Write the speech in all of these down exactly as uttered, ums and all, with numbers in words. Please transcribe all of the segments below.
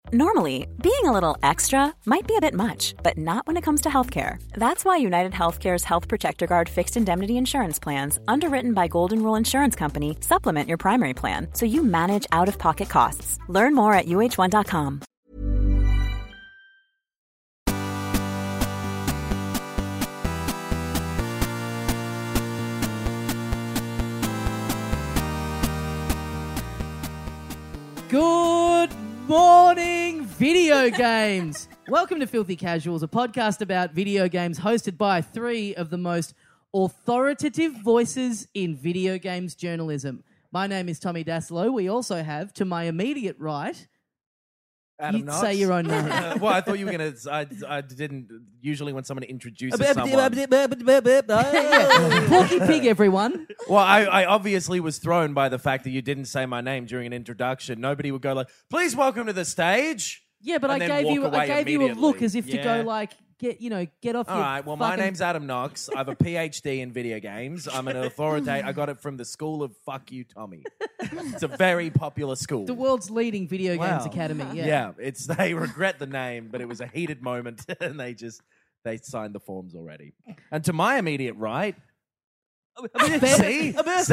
Normally, being a little extra might be a bit much, but not when it comes to healthcare. That's why United Healthcare's Health Protector Guard fixed indemnity insurance plans, underwritten by Golden Rule Insurance Company, supplement your primary plan so you manage out-of-pocket costs. Learn more at U H one dot com. Good morning, video games. Welcome to Filthy Casuals, a podcast about video games hosted by three of the most authoritative voices in video games journalism. My name is Tommy Daslow. We also have, to my immediate right, Adam you Knox. say your own name. Uh, well, I thought you were going to... I, I didn't... Usually when someone introduces someone... Porky Pig, everyone. Well, I, I obviously was thrown by the fact that you didn't say my name during an introduction. Nobody would go like, please welcome to the stage. Yeah, but and I then gave walk you I away gave you a immediately. look as if to Yeah. go like, get you know, get off All your right, well, my fucking- name's Adam Knox. I have a P H D in video games. I'm an authoritative. I got it from the school of Fuck You, Tommy. It's a very popular school. the world's leading video games Wow. academy. Yeah. Yeah, it's they regret the name, but it was a heated moment, and they just they signed the forms already. And to my immediate right, see, see,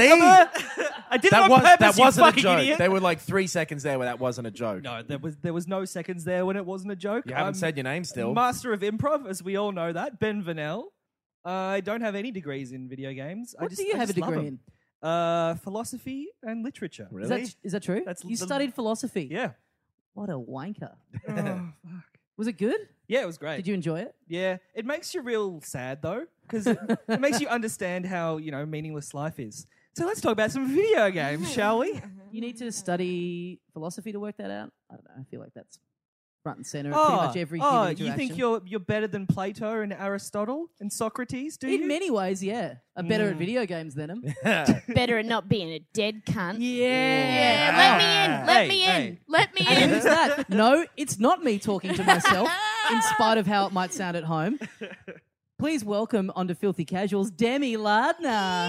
I did it that on was purpose, that you wasn't a fucking joke. idiot. There were like three seconds there where that wasn't a joke. No, there was there was no seconds there when it wasn't a joke. You haven't I'm said your name still. Master of improv, as we all know that. Ben Vanel. I don't have any degrees in video games. I What just, do you I have a just love degree them. in? Uh, philosophy and literature. Is that, is that true? That's you the- studied philosophy. Yeah. What a wanker. Oh, fuck. Was it good? Yeah, it was great. Did you enjoy it? Yeah, it makes you real sad though, because it, it makes you understand how you know meaningless life is. So let's talk about some video games, shall we? You need to study philosophy to work that out? I don't know. I feel like that's front and center of Oh, pretty much every oh, human you think interaction. you're you're better than Plato and Aristotle and Socrates? Do In you? many ways, yeah. I'm better Mm. at video games than him. Better at not being a dead cunt. Yeah. Yeah, let me in. Let Hey, me hey. in. Let me And in. who's that? No, it's not me talking to myself, in spite of how it might sound at home. Please welcome onto Filthy Casuals, Demi Lardner. Yeah,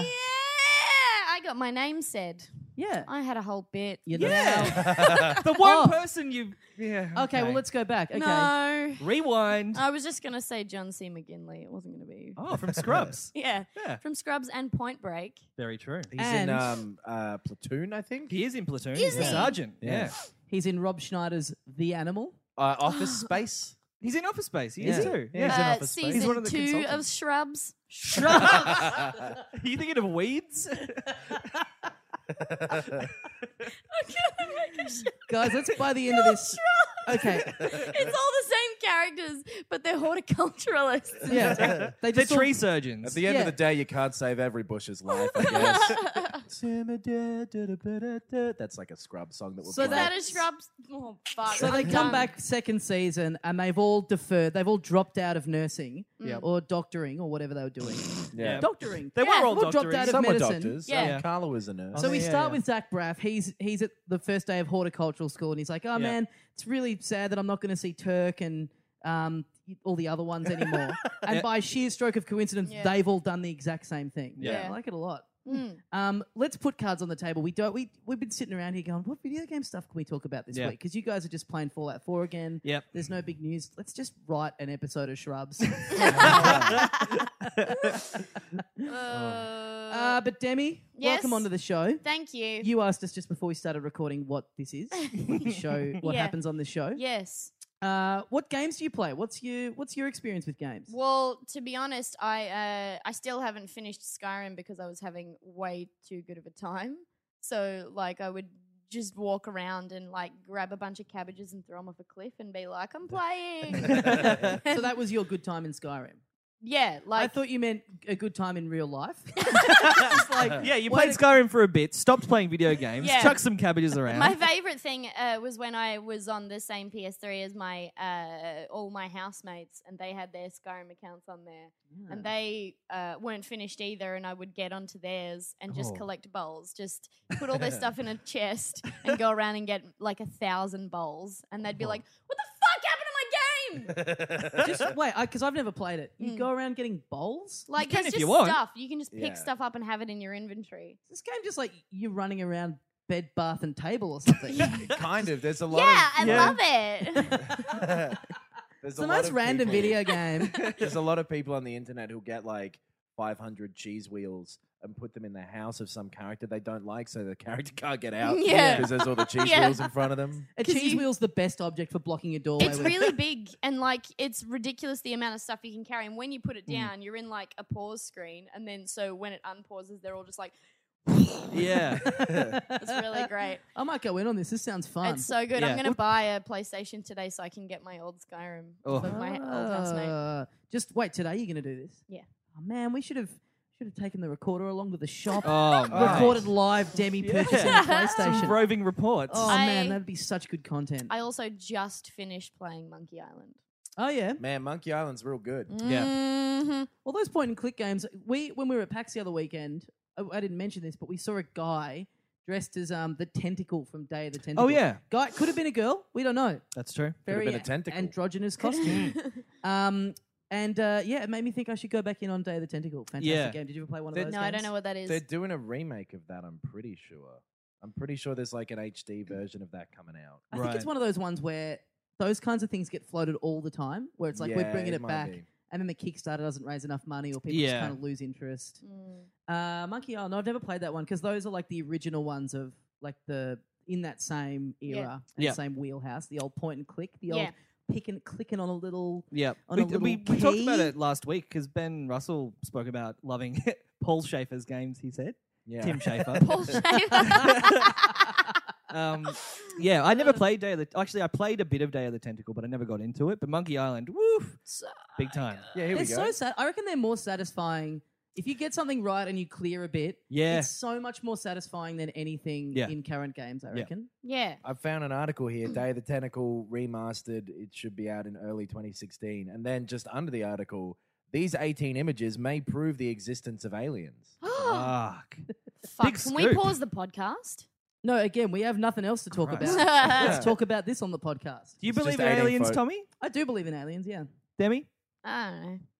I got my name said. Yeah. I had a whole bit. You Yeah. the one Oh. person you. Yeah. Okay, well, let's go back. Okay. No. rewind. I was just going to say John C. McGinley. It wasn't going to be. Oh, from Scrubs. Yeah. Yeah. From Scrubs and Point Break. Very true. He's And- in um, uh, Platoon, I think. He is in Platoon. Is He's the he? sergeant. Yeah. Yeah. He's in Rob Schneider's The Animal. Uh, Office Space. He's in Office Space. He Is is he? too. Yeah. He's in Uh, Office Space. season He's one of the two of consultants. Shrubs. Are you thinking of Weeds? Guys, let's by the end of this. Okay. It's all the same characters, but they're horticulturalists. Yeah. They They're just all- tree surgeons. At the end Yeah. of the day, you can't save every bush's life, I guess. That's like a Scrub song that we're So Is playing. that a Shrubs? Oh, fuck. So they I'm come done. back second season and they've all deferred. They've all dropped out of nursing Yep. or doctoring or whatever they were doing. Yeah. Doctoring. They Yeah. were all All dropped doctoring. out of Some were medicine. doctors. Yeah. Um, Carla was a nurse. So we yeah, start yeah. with Zach Braff. He's he's at the first day of horticultural school and he's like, oh Yeah. man, it's really sad that I'm not going to see Turk and um, all the other ones anymore. And Yeah. by sheer stroke of coincidence, Yeah. they've all done the exact same thing. Yeah. I like it a lot. Mm. Um, let's put cards on the table. We don't. We we've been sitting around here going, what video game stuff can we talk about this Yeah. week? Because you guys are just playing Fallout four again. Yep. There's no big news. Let's just write an episode of Shrubs. Uh, uh, but Demi, Yes? welcome onto the show. Thank you. You asked us just before we started recording what this is, what the show, what Yeah. happens on the show. Yes. Uh, what games do you play? What's your What's your experience with games? Well, to be honest, I uh, I still haven't finished Skyrim because I was having way too good of a time. So, like, I would just walk around and, like, grab a bunch of cabbages and throw them off a cliff and be like, I'm playing. So that was your good time in Skyrim. Yeah, like... I thought you meant a good time in real life. Just like, yeah, you Why played did- Skyrim for a bit, stopped playing video games, Yeah. chucked some cabbages around. My favourite thing uh, was when I was on the same P S three as my uh, all my housemates, and they had their Skyrim accounts on there, and they uh, weren't finished either, and I would get onto theirs and just Oh. collect bowls, just put all their stuff in a chest and go around and get like a thousand bowls, and they'd be like, "What the fuck happened to my game?" Just wait, because I've never played it. You Mm. go around getting bowls. Like, You can there's if just you want. stuff you can just pick Yeah. stuff up and have it in your inventory. This game just like you're running around bed, bath, and table or something. Kind of. There's a lot Yeah, I of. love it. There's It's a the lot most of random people- video game. There's a lot of people on the internet who get like five hundred cheese wheels and put them in the house of some character they don't like, so the character can't get out. Yeah. Because there's all the cheese Yeah. wheels in front of them. A 'Cause cheese you- wheel's the best object for blocking a doorway It's with. really big and like it's ridiculous the amount of stuff you can carry. And when you put it Hmm. down, you're in like a pause screen, and then so when it unpauses, they're all just like. Yeah. It's really great. I might go in on this. This sounds fun. It's so good. Yeah. I'm gonna buy a PlayStation today so I can get my old Skyrim Oh. with my old housemate. Uh, just wait, today you're going to do this? Yeah. Oh, man, we should have should have taken the recorder along to the shop. Oh, man. Recorded live Demi Yeah. purchasing a Some PlayStation. roving reports. Oh, I- man, that'd be such good content. I also just finished playing Monkey Island. oh, yeah. Man, Monkey Island's real good. Yeah. Mhm. All those point and click games. We When we were at PAX the other weekend, I, I didn't mention this, but we saw a guy dressed as um the Tentacle from Day of the Tentacle. Oh, yeah. Guy could have been a girl. We don't know. That's true. Very been a tentacle. androgynous costume. um, and uh, yeah, it made me think I should go back in on Day of the Tentacle. Fantastic Yeah. game. Did you ever play one of They're- those? No, I don't games? know what that is. They're doing a remake of that, I'm pretty sure. I'm pretty sure there's like an H D version of that coming out. I think it's Right. one of those ones where those kinds of things get floated all the time, where it's like we're Yeah, bringing it, might back, be. and then the Kickstarter doesn't raise enough money, or people Yeah. just kind of lose interest. Mm. Uh, Monkey Island, no, I've never played that one because those are like the original ones of like the in that same Yeah. era and Yeah. same wheelhouse, the old point and click, the Yeah. old picking clicking on a little. Yeah. On We, a little we, we talked about key. it last week because Ben Russell spoke about loving Paul Schaefer's games, he said. Yeah. Tim Schaefer. Paul Schaefer. um, yeah, I never played Day of the... Actually, I played a bit of Day of the Tentacle, but I never got into it. But Monkey Island, woof, So big time. Yeah, here They're we go. so sad. I reckon they're more satisfying if you get something right and you clear a bit. Yeah. It's so much more satisfying than anything Yeah. in current games. I Yeah. reckon. yeah. I found an article here, Day of the Tentacle remastered. It should be out in early twenty sixteen. And then just under the article, these eighteen images may prove the existence of aliens. Fuck. Fuck. Big Can we scoop. pause the podcast? No, again, we have nothing else to talk Christ. about. Let's talk about this on the podcast. Do you It's believe just in eighteen aliens, pho- Tommy? I do believe in aliens. Yeah, Demi? I don't know.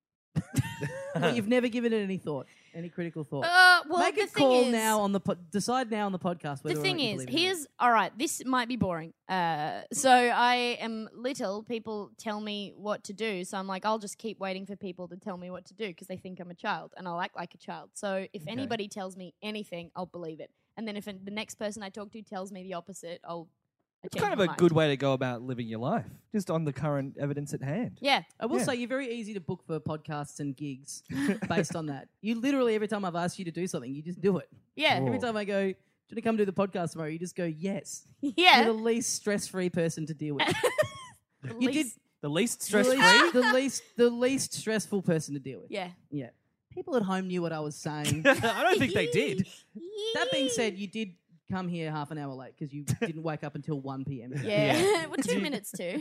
but you've never given it any thought, any critical thought. Uh, well, Make the a thing call is, now on the po- decide now on the podcast. Whether The or thing not you is, believe in aliens. here's all right. This might be boring. Uh, so I am little. People tell me what to do, so I'm like, I'll just keep waiting for people to tell me what to do because they think I'm a child and I'll act like a child. So if Okay. anybody tells me anything, I'll believe it. And then if the next person I talk to tells me the opposite, I'll. I It's change kind of my a mind. good way to go about living your life, just on the current evidence at hand. Yeah. I will Yeah. say you're very easy to book for podcasts and gigs based on that. You literally every time I've asked you to do something, you just do it. Yeah. Every time I go, do you want to come do the podcast tomorrow? You just go, yes. Yeah. You're the least stress-free person to deal with. The you least- did The least the stress-free? least, the least, the least stressful person to deal with. Yeah. Yeah. People at home knew what I was saying. I don't think they did. That being said, you did come here half an hour late because you didn't wake up until one p.m. Yeah. We're two minutes to.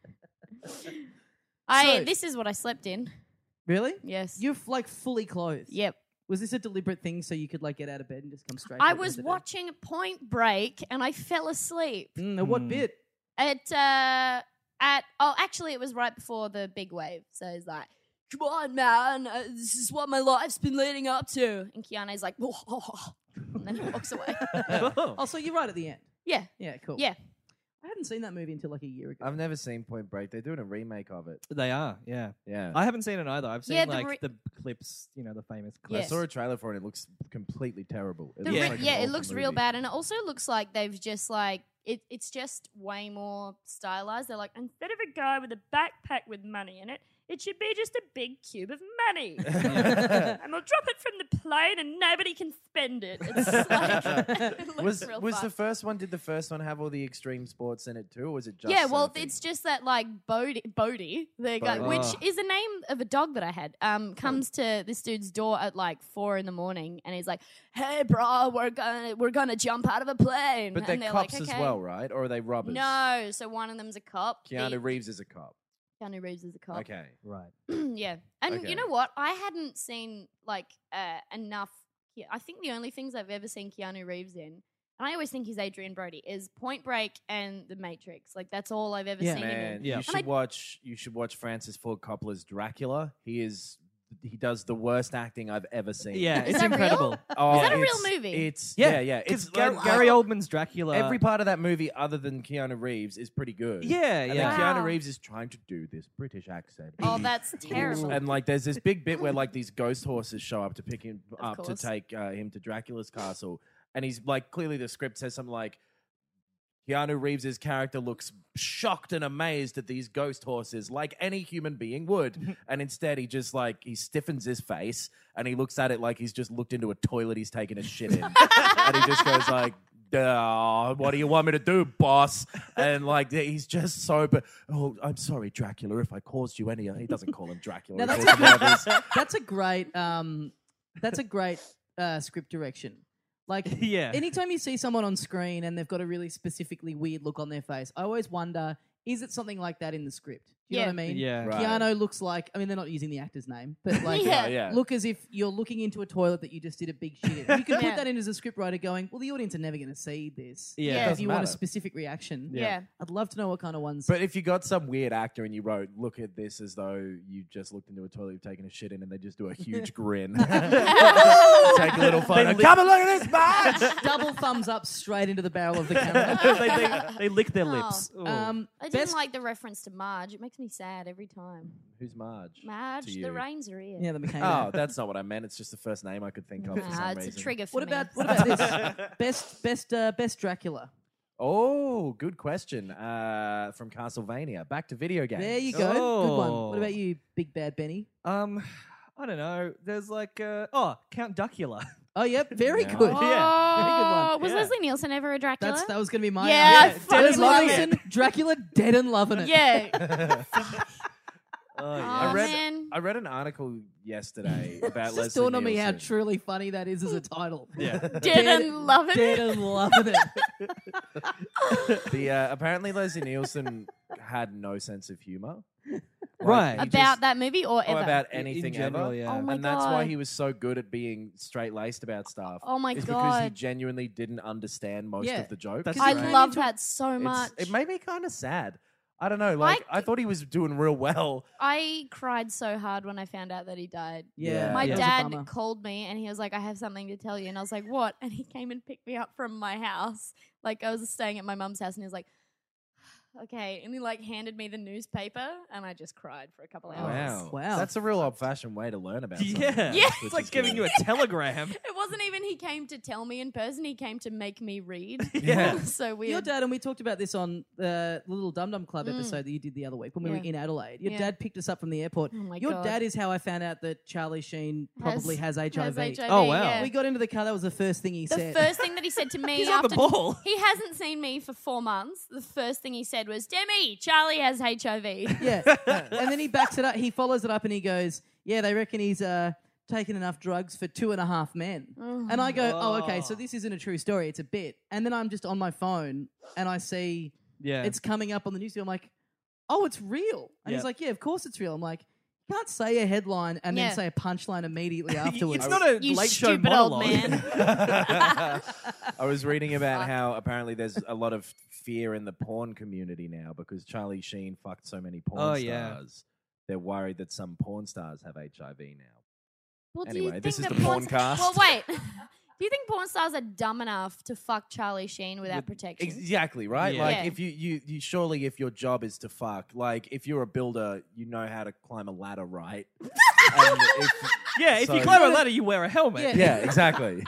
I. So- This is what I slept in. Really? Yes. You're f- like fully clothed. Yep. Was this a deliberate thing so you could like get out of bed and just come straight? I to was the watching Point Break and I fell asleep. Mm, at what Mm. bit? At uh at oh actually it was right before the big wave. So he's like, "Come on, man, uh, this is what my life's been leading up to." And Keanu's like, and then he walks away. Oh, so you're right at the end. Yeah, Yeah, cool. yeah. I hadn't seen that movie until like a year ago. I've never seen Point Break. They're doing a remake of it. They are, yeah. Yeah. I haven't seen it either. I've seen Yeah, the like re- the clips, you know, the famous I clips. Yes. saw a trailer for it. It looks completely terrible. It The looks re- like an yeah, it awful looks real movie. bad, and it also looks like they've just like it. It's just way more stylized. They're like, instead of a guy with a backpack with money in it, it should be just a big cube of money, and we'll drop it from the plane, and nobody can spend it. It's like it looks was real was the fucked. first one? Did the first one have all the extreme sports in it too, or was it just? Yeah, well, surfing? it's just that like Bodie, Bodie the guy, Bodie. which Oh. is the name of a dog that I had, um, comes to this dude's door at like four in the morning, and he's like, "Hey, bro, we're gonna we're gonna jump out of a plane." But they're and they're cops like, as "Okay." well, right? Or are they robbers? No, so one of them's a cop. Keanu the- Reeves is a cop. Keanu Reeves is a cop. Okay. Right. Yeah, and Okay. you know what? I hadn't seen like uh, enough. Ke- I think the only things I've ever seen Keanu Reeves in, and I always think he's Adrian Brody, is Point Break and The Matrix. Like that's all I've ever Yeah. seen him Man, in. Yeah. you And should I- watch. You should watch Francis Ford Coppola's Dracula. He is he does the worst acting I've ever seen. Yeah, Is it's that real? incredible. Oh, Is that a real it's- movie? It's yeah, yeah. It's It's Gar- like- Gary Oldman's Dracula. Every part of that movie, other than Keanu Reeves, is pretty good. Yeah, And yeah. then Wow. Keanu Reeves is trying to do this British accent. Oh, that's terrible. And like, there's this big bit where like these ghost horses show up to pick him Of up to course. take uh, him to Dracula's castle, and he's like, clearly the script says something like, Keanu Reeves' character looks shocked and amazed at these ghost horses, like any human being would. And instead, he just like he stiffens his face and he looks at it like he's just looked into a toilet he's taken a shit in, and he just goes like, "Duh, what do you want me to do, boss?" And like he's just so. But oh, I'm sorry, Dracula, if I caused you any. He doesn't call him Dracula. Now, he that's calls him whatever his- That's a great. Um, that's a great uh, script direction. Like, Yeah. anytime you see someone on screen and they've got a really specifically weird look on their face, I always wonder, is it something like that in the script? Do you know Yeah. what I mean? Yeah. Right. Keanu looks like, I mean, they're not using the actor's name, but like, Yeah. Oh, yeah. look as if you're looking into a toilet that you just did a big shit in. You could Yeah. put that in as a scriptwriter going, well, the audience are never going to see this. Yeah. Yeah. If Doesn't you want a matter. specific reaction, yeah. I'd love to know what kind of ones. But if you got some weird actor and you wrote, look at this as though you just looked into a toilet, you've taken a shit in, and they just do a huge grin. Take a little photo. Come and look at this, man! double thumbs up straight into the barrel of the camera. they, they, they lick their lips. Ooh. Um, I didn't best- like the reference to Marge. It makes me sad every time. Who's Marge? Marge, to the you? Rains are here. yeah, the McCain. Oh, that's not what I meant. It's just the first name I could think of for Nah, some it's reason. a trigger for What me. about what about this? best best uh, best Dracula. Oh, good question. Uh, from Castlevania. Back to video games. There you go. Good one. Oh. What about you, Big Bad Benny? um, I don't know. There's like uh, oh, Count Duckula. Oh, yep, very Yeah. good. Oh, Yeah, very good one. was Yeah. Leslie Nielsen ever a Dracula? That's that was going to be my Yeah, I answer. fucking Leslie love Nielsen, Dracula, dead and loving it. Yeah. Oh, Oh, I read man. I read an article yesterday about It's Leslie just dawned on me how Nielsen. truly funny that is as a title. Yeah. Dead and loving Dead it. and loving it. The uh, apparently Leslie Nielsen had no sense of humor. Right. he About just- that movie or or ever? about In anything general, ever. yeah. Oh my and that's why God. he was so good at being straight laced about stuff. Oh my is because he God. genuinely didn't understand most Yeah. of the jokes. That's I right. love that so It's- much. It made me kind of sad. I don't know. Like I, I- thought he was doing real well. I cried so hard when I found out that he died. Yeah, Yeah. My that was a dad bummer. called me and he was like, I have something to tell you. And I was like, what? And he came and picked me up from my house. Like, I was staying at my mum's house and he was like, okay. And he like handed me the newspaper and I just cried for a couple hours. Wow. Wow. That's a real old fashioned way to learn about something. Yeah. Yeah. It's like giving you a telegram. It wasn't even he came to tell me in person. He came to make me read. Yeah. So weird. Your dad, and we talked about this on the Little Dum Dum Club Mm. episode that you did the other week when we were Yeah. in Adelaide. Your Yeah. dad picked us up from the airport. Oh my Your God. dad is how I found out that Charlie Sheen probably has, H I V. Has H I V, Oh, wow. yeah. We got into the car. That was the first thing he The said. first thing that he said to me He's on after the ball. he hasn't seen me for four months. The first thing he said was, "Demi, Charlie has H I V." Yeah. And then he backs it up. He follows it up and he goes, yeah, they reckon he's uh, taken enough drugs for two and a half men. And I go, oh, okay, so this isn't a true story. It's a bit. And then I'm just on my phone and I see Yeah. it's coming up on the news. I'm like, oh, it's real. And Yeah. he's like, yeah, of course it's real. I'm like, you can't say a headline and Yeah. then say a punchline immediately afterwards. It's not a You late show stupid old monologue. man. I was reading about how apparently there's a lot of fear in the porn community now because Charlie Sheen fucked so many porn Oh, yeah. stars. They're worried that some porn stars have H I V now. Well, do Anyway, you this think is that the porn- porncast. Well, wait. Do you think porn stars are dumb enough to fuck Charlie Sheen without protection? Exactly, right? Yeah. Like Yeah. if you, you you surely if your job is to fuck, like if you're a builder, you know how to climb a ladder, right? And if, Yeah, if you So- climb a ladder, you wear a helmet. Yeah. yeah, exactly.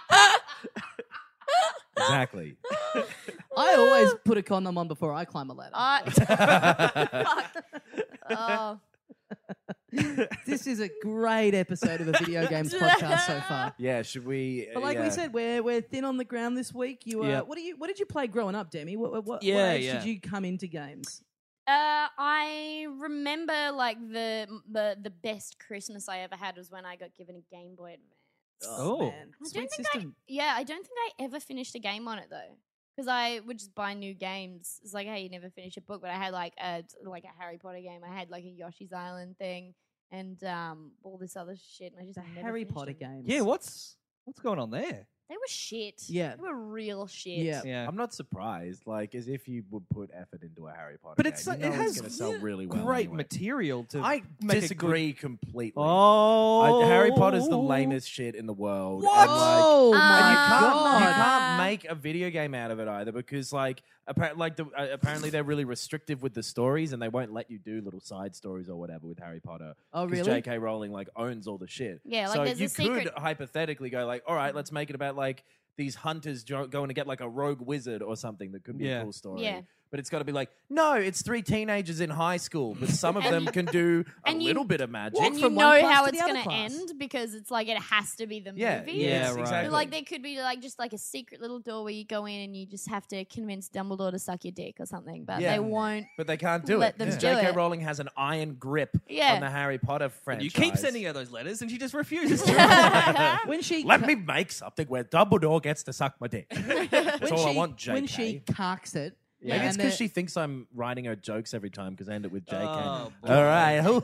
Exactly. I always put a condom on before I climb a ladder. I- Fuck. Oh. This is a great episode of a video games podcast so far. Yeah, should we? But like we yeah. said, we're we're thin on the ground this week. You, uh, Yeah. what do you what did you play growing up, Demi? What what, what Yeah, age yeah. did you come into games? Uh, I remember like the the the best Christmas I ever had was when I got given a Game Boy Advance. Oh. man, I sweet don't think system. I yeah, I don't think I ever finished a game on it though. Because I would just buy new games. It's like, hey, you never finish a book, but I had like a like a Harry Potter game. I had like a Yoshi's Island thing, and um all this other shit. And I just The never Harry finished Potter it. games. Yeah, what's what's going on there? They were shit. Yeah. They were real shit. Yeah. Yeah. I'm not surprised. Like, as if you would put effort into a Harry Potter But game. it's You like, know it has going to sell really well. great anyway. material to I make a disagree completely. Good... Oh, I, Harry Potter's the lamest shit in the world. What? And, like, Oh Uh, my and you can't, god! you can't make a video game out of it either because, like, appa- like the, uh, apparently they're really restrictive with the stories and they won't let you do little side stories or whatever with Harry Potter. Oh, Because really? J K Rowling like owns all the shit. Yeah, like, so there's a you secret- could hypothetically go like, all right, let's make it about like these hunters jo- going to get like a rogue wizard or something that could be Yeah. a cool story. Yeah. But it's got to be like, no, it's three teenagers in high school, but some of them can do a and you- little bit of magic. And you from know one class how to the it's other going to class. end because it's like it has to be the Yeah, movie. Yeah, yes, right. exactly. But like there could be like just like a secret little door where you go in and you just have to convince Dumbledore to suck your dick or something, but Yeah. they won't. But they can't do Let it them because do J K it. Rowling has an iron grip Yeah. on the Harry Potter franchise. You keep sending her those letters, and she just refuses to. When she Let ca- me make something where Dumbledore gets to suck my dick. That's when all I she- want, J K. When she carks it, Maybe and it's because the- she thinks I'm writing her jokes every time because I end it with J K. Oh, All boy. right. Hello.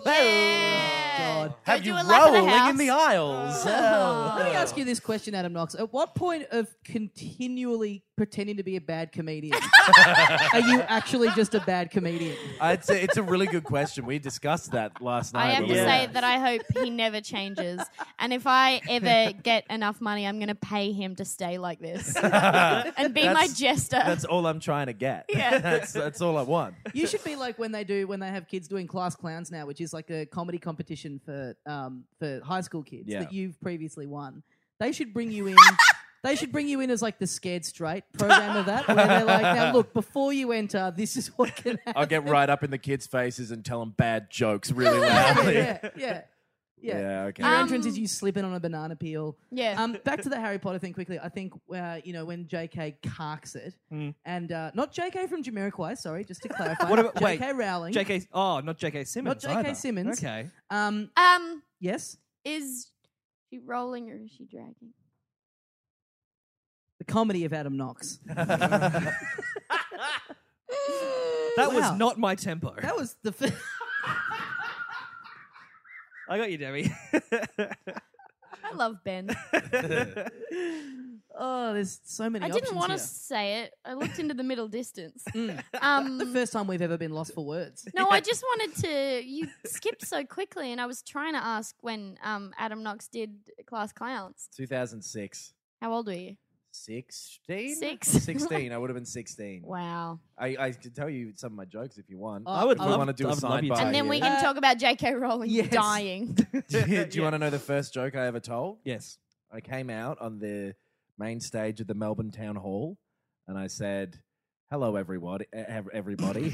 Yeah. Go Have do you a lap of the rolling in house. the aisles? Oh. Let me ask you this question, Adam Knox. At what point of continually pretending to be a bad comedian are you actually just a bad comedian? It's a, it's a really good question. We discussed that last night. I have when to we were- say that I hope he never changes. And if I ever get enough money, I'm going to pay him to stay like this and be my That's- jester. That's all I'm trying to get. Yeah. that's that's all I want. You should be like when they do when they have kids doing Class Clowns now, which is like a comedy competition for um for high school kids Yeah. that you've previously won. They should bring you in. They should bring you in as like the Scared Straight program of that, where they're like, now look, before you enter, this is what can happen. I'll get right up in the kids' faces and tell them bad jokes really loudly. yeah, yeah, yeah. Yeah, okay. Your Um, entrance is you slipping on a banana peel. Yeah. Um, back to the Harry Potter thing quickly. I think uh, you know when J K carks it, and uh, not J K from Jamiroquai. Sorry, just to clarify. What about- J K wait, Rowling? J K. Oh, not J K Simmons. Not J K either. Simmons. Okay. Um, um, yes, is she rolling or is she dragging? the comedy of Adam Knox. That Wow. was not my tempo. That was the. F- I got you, Debbie. I love Ben. oh, there's so many. I didn't options want to here. say it. I looked into the middle distance. Mm. Um, The first time we've ever been lost for words. no, I just wanted to. You skipped so quickly, and I was trying to ask when um, Adam Knox did Class Clowns. two thousand six. How old were you? sixteen? Six. sixteen. I would have been sixteen. Wow. I, I can tell you some of my jokes if you want. Oh, I would if we love- want to do I a would love you sidebar. to. And then we here. can Uh, talk about J K Rowling yes. dying. do you, do you want to know the first joke I ever told? Yes. I came out on the main stage of the Melbourne Town Hall and I said, hello, everybody. ev- everybody.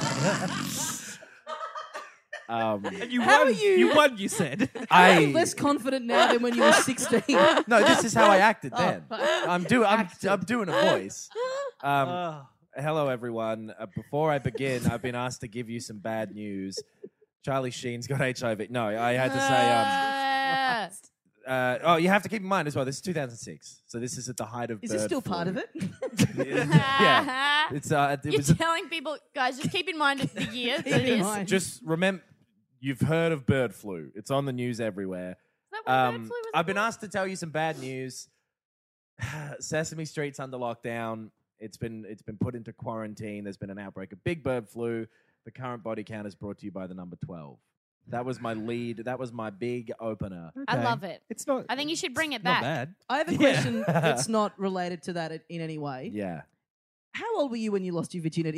um, And you How won. are you- You won. You said. Are you I, less confident now than when you were sixteen? no, this is how I acted Oh. then. I'm, do, I'm, Acted. I'm doing a voice. Um, Oh. Hello, everyone. Uh, before I begin, I've been asked to give you some bad news. Charlie Sheen's got H I V. No, I had to say. Um, Uh, uh, oh, you have to keep in mind as well. This is two thousand six, so this is at the height of. Is this bird still part flu. of it? yeah, it's uh, it You're was a- telling people, guys, just keep in mind the year that Keep it in is. mind. just remember. You've heard of bird flu. It's on the news everywhere. Is that what bird Um, flu was I've been called? asked to tell you some bad news. Sesame Street's under lockdown. It's been it's been put into quarantine. There's been an outbreak of big bird flu. The current body count is brought to you by the number twelve. That was my lead. That was my big opener. I Okay. love it. It's not. I think you should bring it not back. bad. I have a Yeah. question that's not related to that in any way. Yeah. How old were you when you lost your virginity?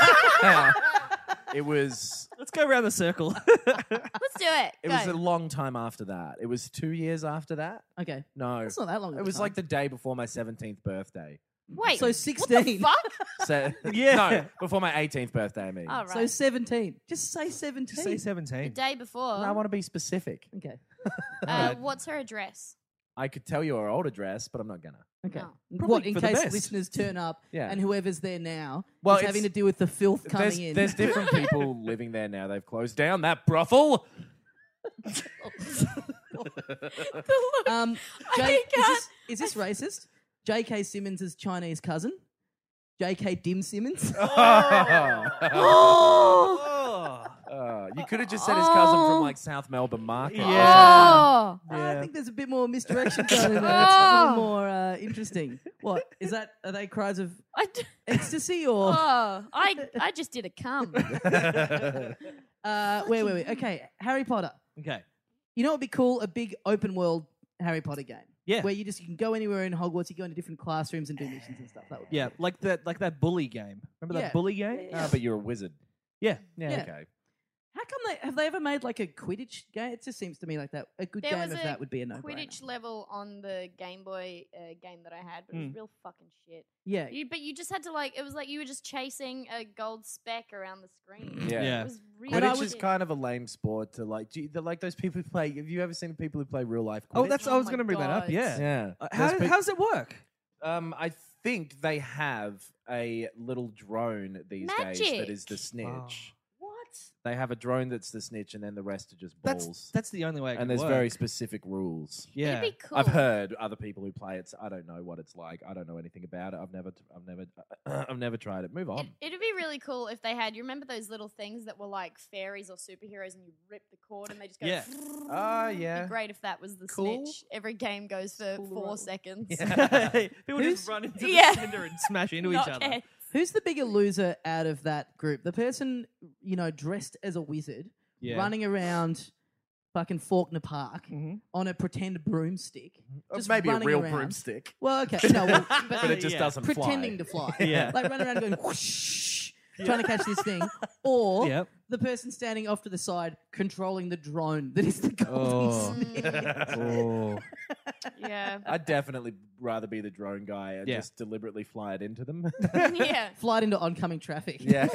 It was Let's go around the circle. Let's do it. it Go. was a long time after that. It was two years after that. okay, No. that's not that long. of It a was time. like the day before my seventeenth birthday. Wait. so What the sixteen. fuck? So, Yeah. No, before my eighteenth birthday, I mean. All right. So seventeen. Just say seventeen. Just say the seventeen. day before. No, I want to be specific. Okay. uh, what's her address? I could tell you her old address, but I'm not gonna. Okay. Oh. What in for the case best. listeners turn up Yeah. and whoever's there now Well, is it's- having to deal with the filth coming There's, in? there's different people living there now. They've closed down that brothel. um, I J- is, can't- this, is this racist? J K Simmons' Chinese cousin, J K Dim Simmons. Oh. Oh. Uh, you could have just said his cousin Oh. from like South Melbourne Market. Yeah. Oh, I think there's a bit more misdirection going on there. It's a Oh. little more uh, interesting. What is that? Are they cries of I d- ecstasy or? oh, I, I just did a cum. Uh, wait, wait, wait. Okay, Harry Potter. Okay. You know what would be cool? A big open world Harry Potter game. Yeah. Where you just you can go anywhere in Hogwarts, you go into different classrooms and do missions and stuff. That would be Yeah, cool. like that, like that bully game. Remember Yeah. that bully game? Yeah, yeah. Ah, but you're a wizard. Yeah. Yeah, Yeah. okay. How come they have they ever made like a Quidditch game? It just seems to me like that a good There game was of a that would be a no Quidditch level on the Game Boy uh, game that I had, but it was Mm. real fucking shit. Yeah, You, but you just had to like, it was like you were just chasing a gold speck around the screen. Yeah. Yeah. It was really And I Quidditch would- is kind of a lame sport to like. Do you, they're like those people who play. Have you ever seen people who play real life Quidditch? Oh, that's. I Oh was my going to bring that up. God. Yeah. yeah. Uh, how, Those peop- how's it work? Um, I think they have a little drone these days that Magic. is the snitch. what? They have a drone that's the snitch, and then the rest are just That's balls. that's the only way. It and can there's work. very specific rules. yeah. It'd be cool. I've heard other people who play it. So I don't know what it's like. I don't know anything about it. I've never, t- I've never, I've never tried it. Move on. It, it'd be really cool if they had. You remember those little things that were like fairies or superheroes, and you rip the cord and they just go. Yeah. Ah, It'd be yeah. great if that was the Cool. snitch. Every game goes for Cool to four roll. seconds. People Who's- just run into the Yeah. center and smash into Not each other. heads. Who's the bigger loser out of that group? The person you know dressed as a wizard, Yeah. running around fucking Faulkner Park Mhm. on a pretend broomstick. Or Just maybe a running real around. broomstick, Well, okay, no, well, but, but it just Yeah. doesn't pretending fly. to fly. Yeah. Like running around going whoosh, trying to catch this thing, or Yep. the person standing off to the side controlling the drone that is the golden Oh. snitch. Oh. Yeah. I'd definitely rather be the drone guy and Yeah. just deliberately fly it into them. Yeah. Flight into oncoming traffic. yeah.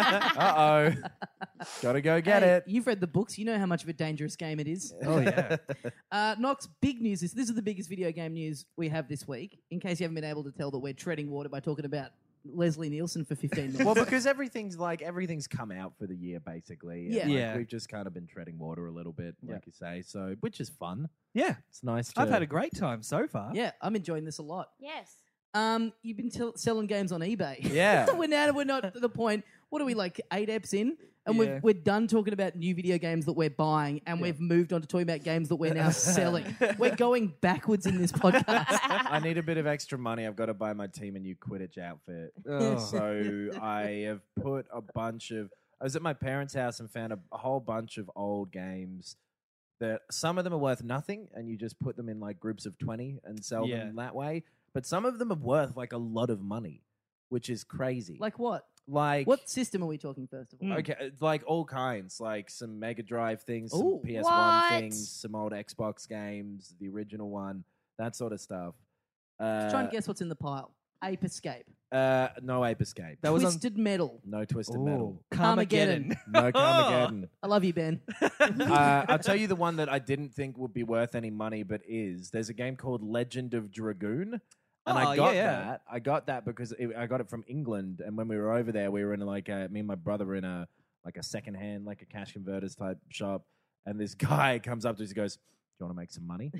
uh oh. Gotta go get Hey, it. You've read the books. You know how much of a dangerous game it is. Oh yeah. Uh, Knox, big news. This, this is the biggest video game news we have this week. In case you haven't been able to tell that we're treading water by talking about Leslie Nielsen for fifteen minutes. Well, because everything's like everything's come out for the year basically. and, Yeah. like, Yeah. We've just kind of been treading water a little bit, Yeah. like you say. So, which is fun. Yeah. It's nice. To, I've had a great time so far. yeah, I'm enjoying this a lot. Yes. Um, you've been tell selling games on eBay. Yeah. we're now we're not at the point. What are we like eight eps in, and Yeah. we've, we're done talking about new video games that we're buying, and we've moved on to talking about games that we're now selling. We're going backwards in this podcast. I need a bit of extra money. I've got to buy my team a new Quidditch outfit. Oh. So I have put a bunch of. I was at my parents' house and found a, a whole bunch of old games that some of them are worth nothing, and you just put them in like groups of twenty and sell Yeah. them that way. But some of them are worth like a lot of money, which is crazy. Like what? like What system are we talking first of all? Mm. Okay, it's like all kinds, like some Mega Drive things, some Ooh. P S one What? things, some old Xbox games, the original one, that sort of stuff. Uh, Try and guess what's in the pile. Ape Escape. uh, no Ape Escape. That was on Twisted Metal. No Twisted Ooh. Metal. Carmageddon. No Carmageddon. I love you, Ben. uh, I'll tell you the one that I didn't think would be worth any money, but is. There's a game called Legend of Dragoon. And Oh, I got yeah, yeah. that. I got that because it, I got it from England. And when we were over there, we were in like a, me and my brother were in a like a secondhand, like a cash converters type shop. And this guy comes up to us and goes, "Do you want to make some money?"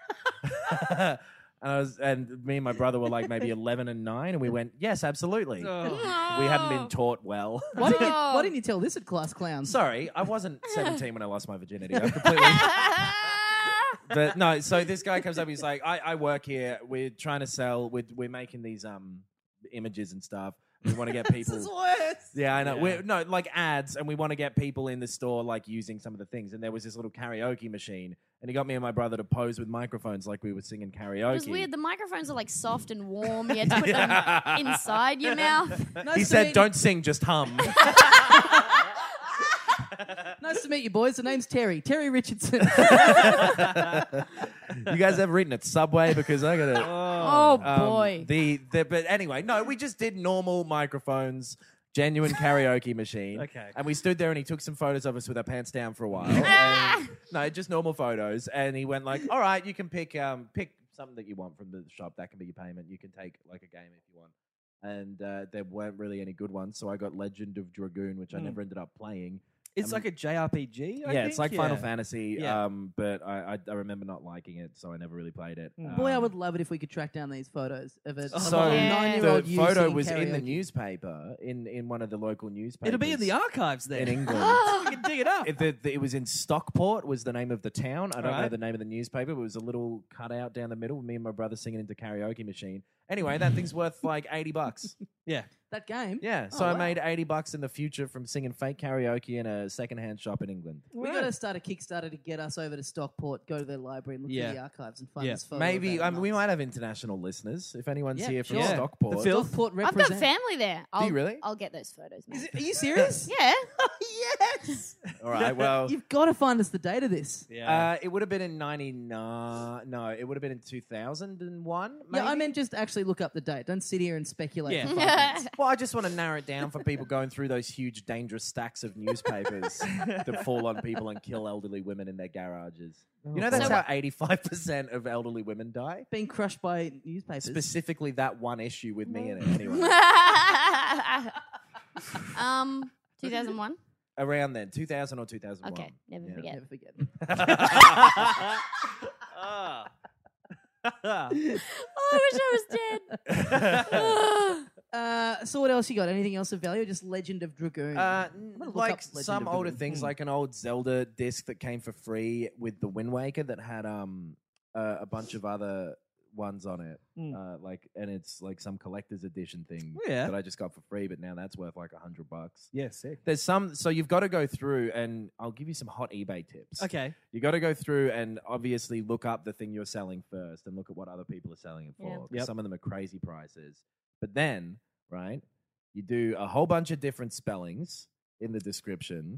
and I was, and me and my brother were like maybe eleven and nine, and we went, "Yes, absolutely." Oh. We hadn't been taught well. Why didn't, you, No. why didn't you tell this at Class Clowns? Sorry, I wasn't seventeen when I lost my virginity. I completely. But no, so this guy comes up. He's like, I, I work here. We're trying to sell. We're, we're making these um images and stuff. We want to get people. This is worse. Yeah, I know. Yeah. We're, no, like ads, and we want to get people in the store like using some of the things. And there was this little karaoke machine, and he got me and my brother to pose with microphones like we were singing karaoke. It was weird. The microphones are like soft and warm. You had to put them inside your mouth. Nice He to said, meet "Don't sing, just hum." Nice to meet you, boys. The name's Terry. Terry Richardson. You guys ever eaten at Subway? Because I got it. Oh, Um, boy. The, the but anyway, no, we just did normal microphones, genuine karaoke machine. Okay. And we stood there and he took some photos of us with our pants down for a while. And- no, just normal photos. And he went like, "All right, you can pick um pick something that you want from the shop. That can be your payment. You can take like a game if you want." And uh, there weren't really any good ones, so I got Legend of Dragoon, which I Mm. never ended up playing. It's Um, like a J R P G. I yeah, think? it's like Final Yeah. Fantasy, Yeah. um, but I, I I remember not liking it, so I never really played it. Mm. Boy, I Um, would love it if we could track down these photos of it. So of a Yeah. nine-year-old the you photo singing was in the karaoke. newspaper in, in one of the local newspapers. It'll be in the archives then. in England. You can dig it up. It, the, the- it was in Stockport was the name of the town. I don't know Alright. the name of the newspaper, but it was a little cutout down the middle with me and my brother singing into karaoke machine. Anyway, that thing's worth like eighty bucks. Yeah. That game. Yeah, so Oh, I wow. made eighty bucks in the future from singing fake karaoke in a secondhand shop in England. We got to start a Kickstarter to get us over to Stockport, go to their library, and look Yeah. through the archives and find Yeah. this photo. Maybe about I mean, we months. might have international listeners. If anyone's Yeah, here from sure. Yeah. Stockport, The Phil- Stockport I've got represent. family there. I'll, you really? I'll get those photos, man. Is it- are you serious? Yeah. Yes. all right. Well, You've got to find us the date of this. Yeah. uh, it would have been in ninety-nine. No, it would have been in two thousand one. Yeah, I meant just actually look up the date. Don't sit here and speculate. Yeah. for five minutes. Well, I just want to narrow it down for people going through those huge, dangerous stacks of newspapers that fall on people and kill elderly women in their garages. You know, that's So- how eighty-five percent of elderly women die? Being crushed by newspapers. Specifically, that one issue with me in it. Anyway, um, two thousand one. around then, two thousand or two thousand one. Okay, never Yeah. forget. Never forget. Ah. Oh, I wish I was dead. Uh, so what else you got? Anything else of value? Or just Legend of Dragoon? Uh, I'm gonna look like up Legend some of older Dragoon. things, Hmm. like an old Zelda disc that came for free with the Wind Waker that had um uh, a bunch of other ones on it, Mm. uh, like and it's like some collector's edition thing Oh, yeah. that I just got for free, but now that's worth like a hundred bucks. Yeah, sick. There's some, so you've got to go through, and I'll give you some hot eBay tips. Okay. You got to go through and obviously look up the thing you're selling first, and look at what other people are selling it for. Yeah. 'cause Yep. Some of them are crazy prices, but then right. You do a whole bunch of different spellings in the description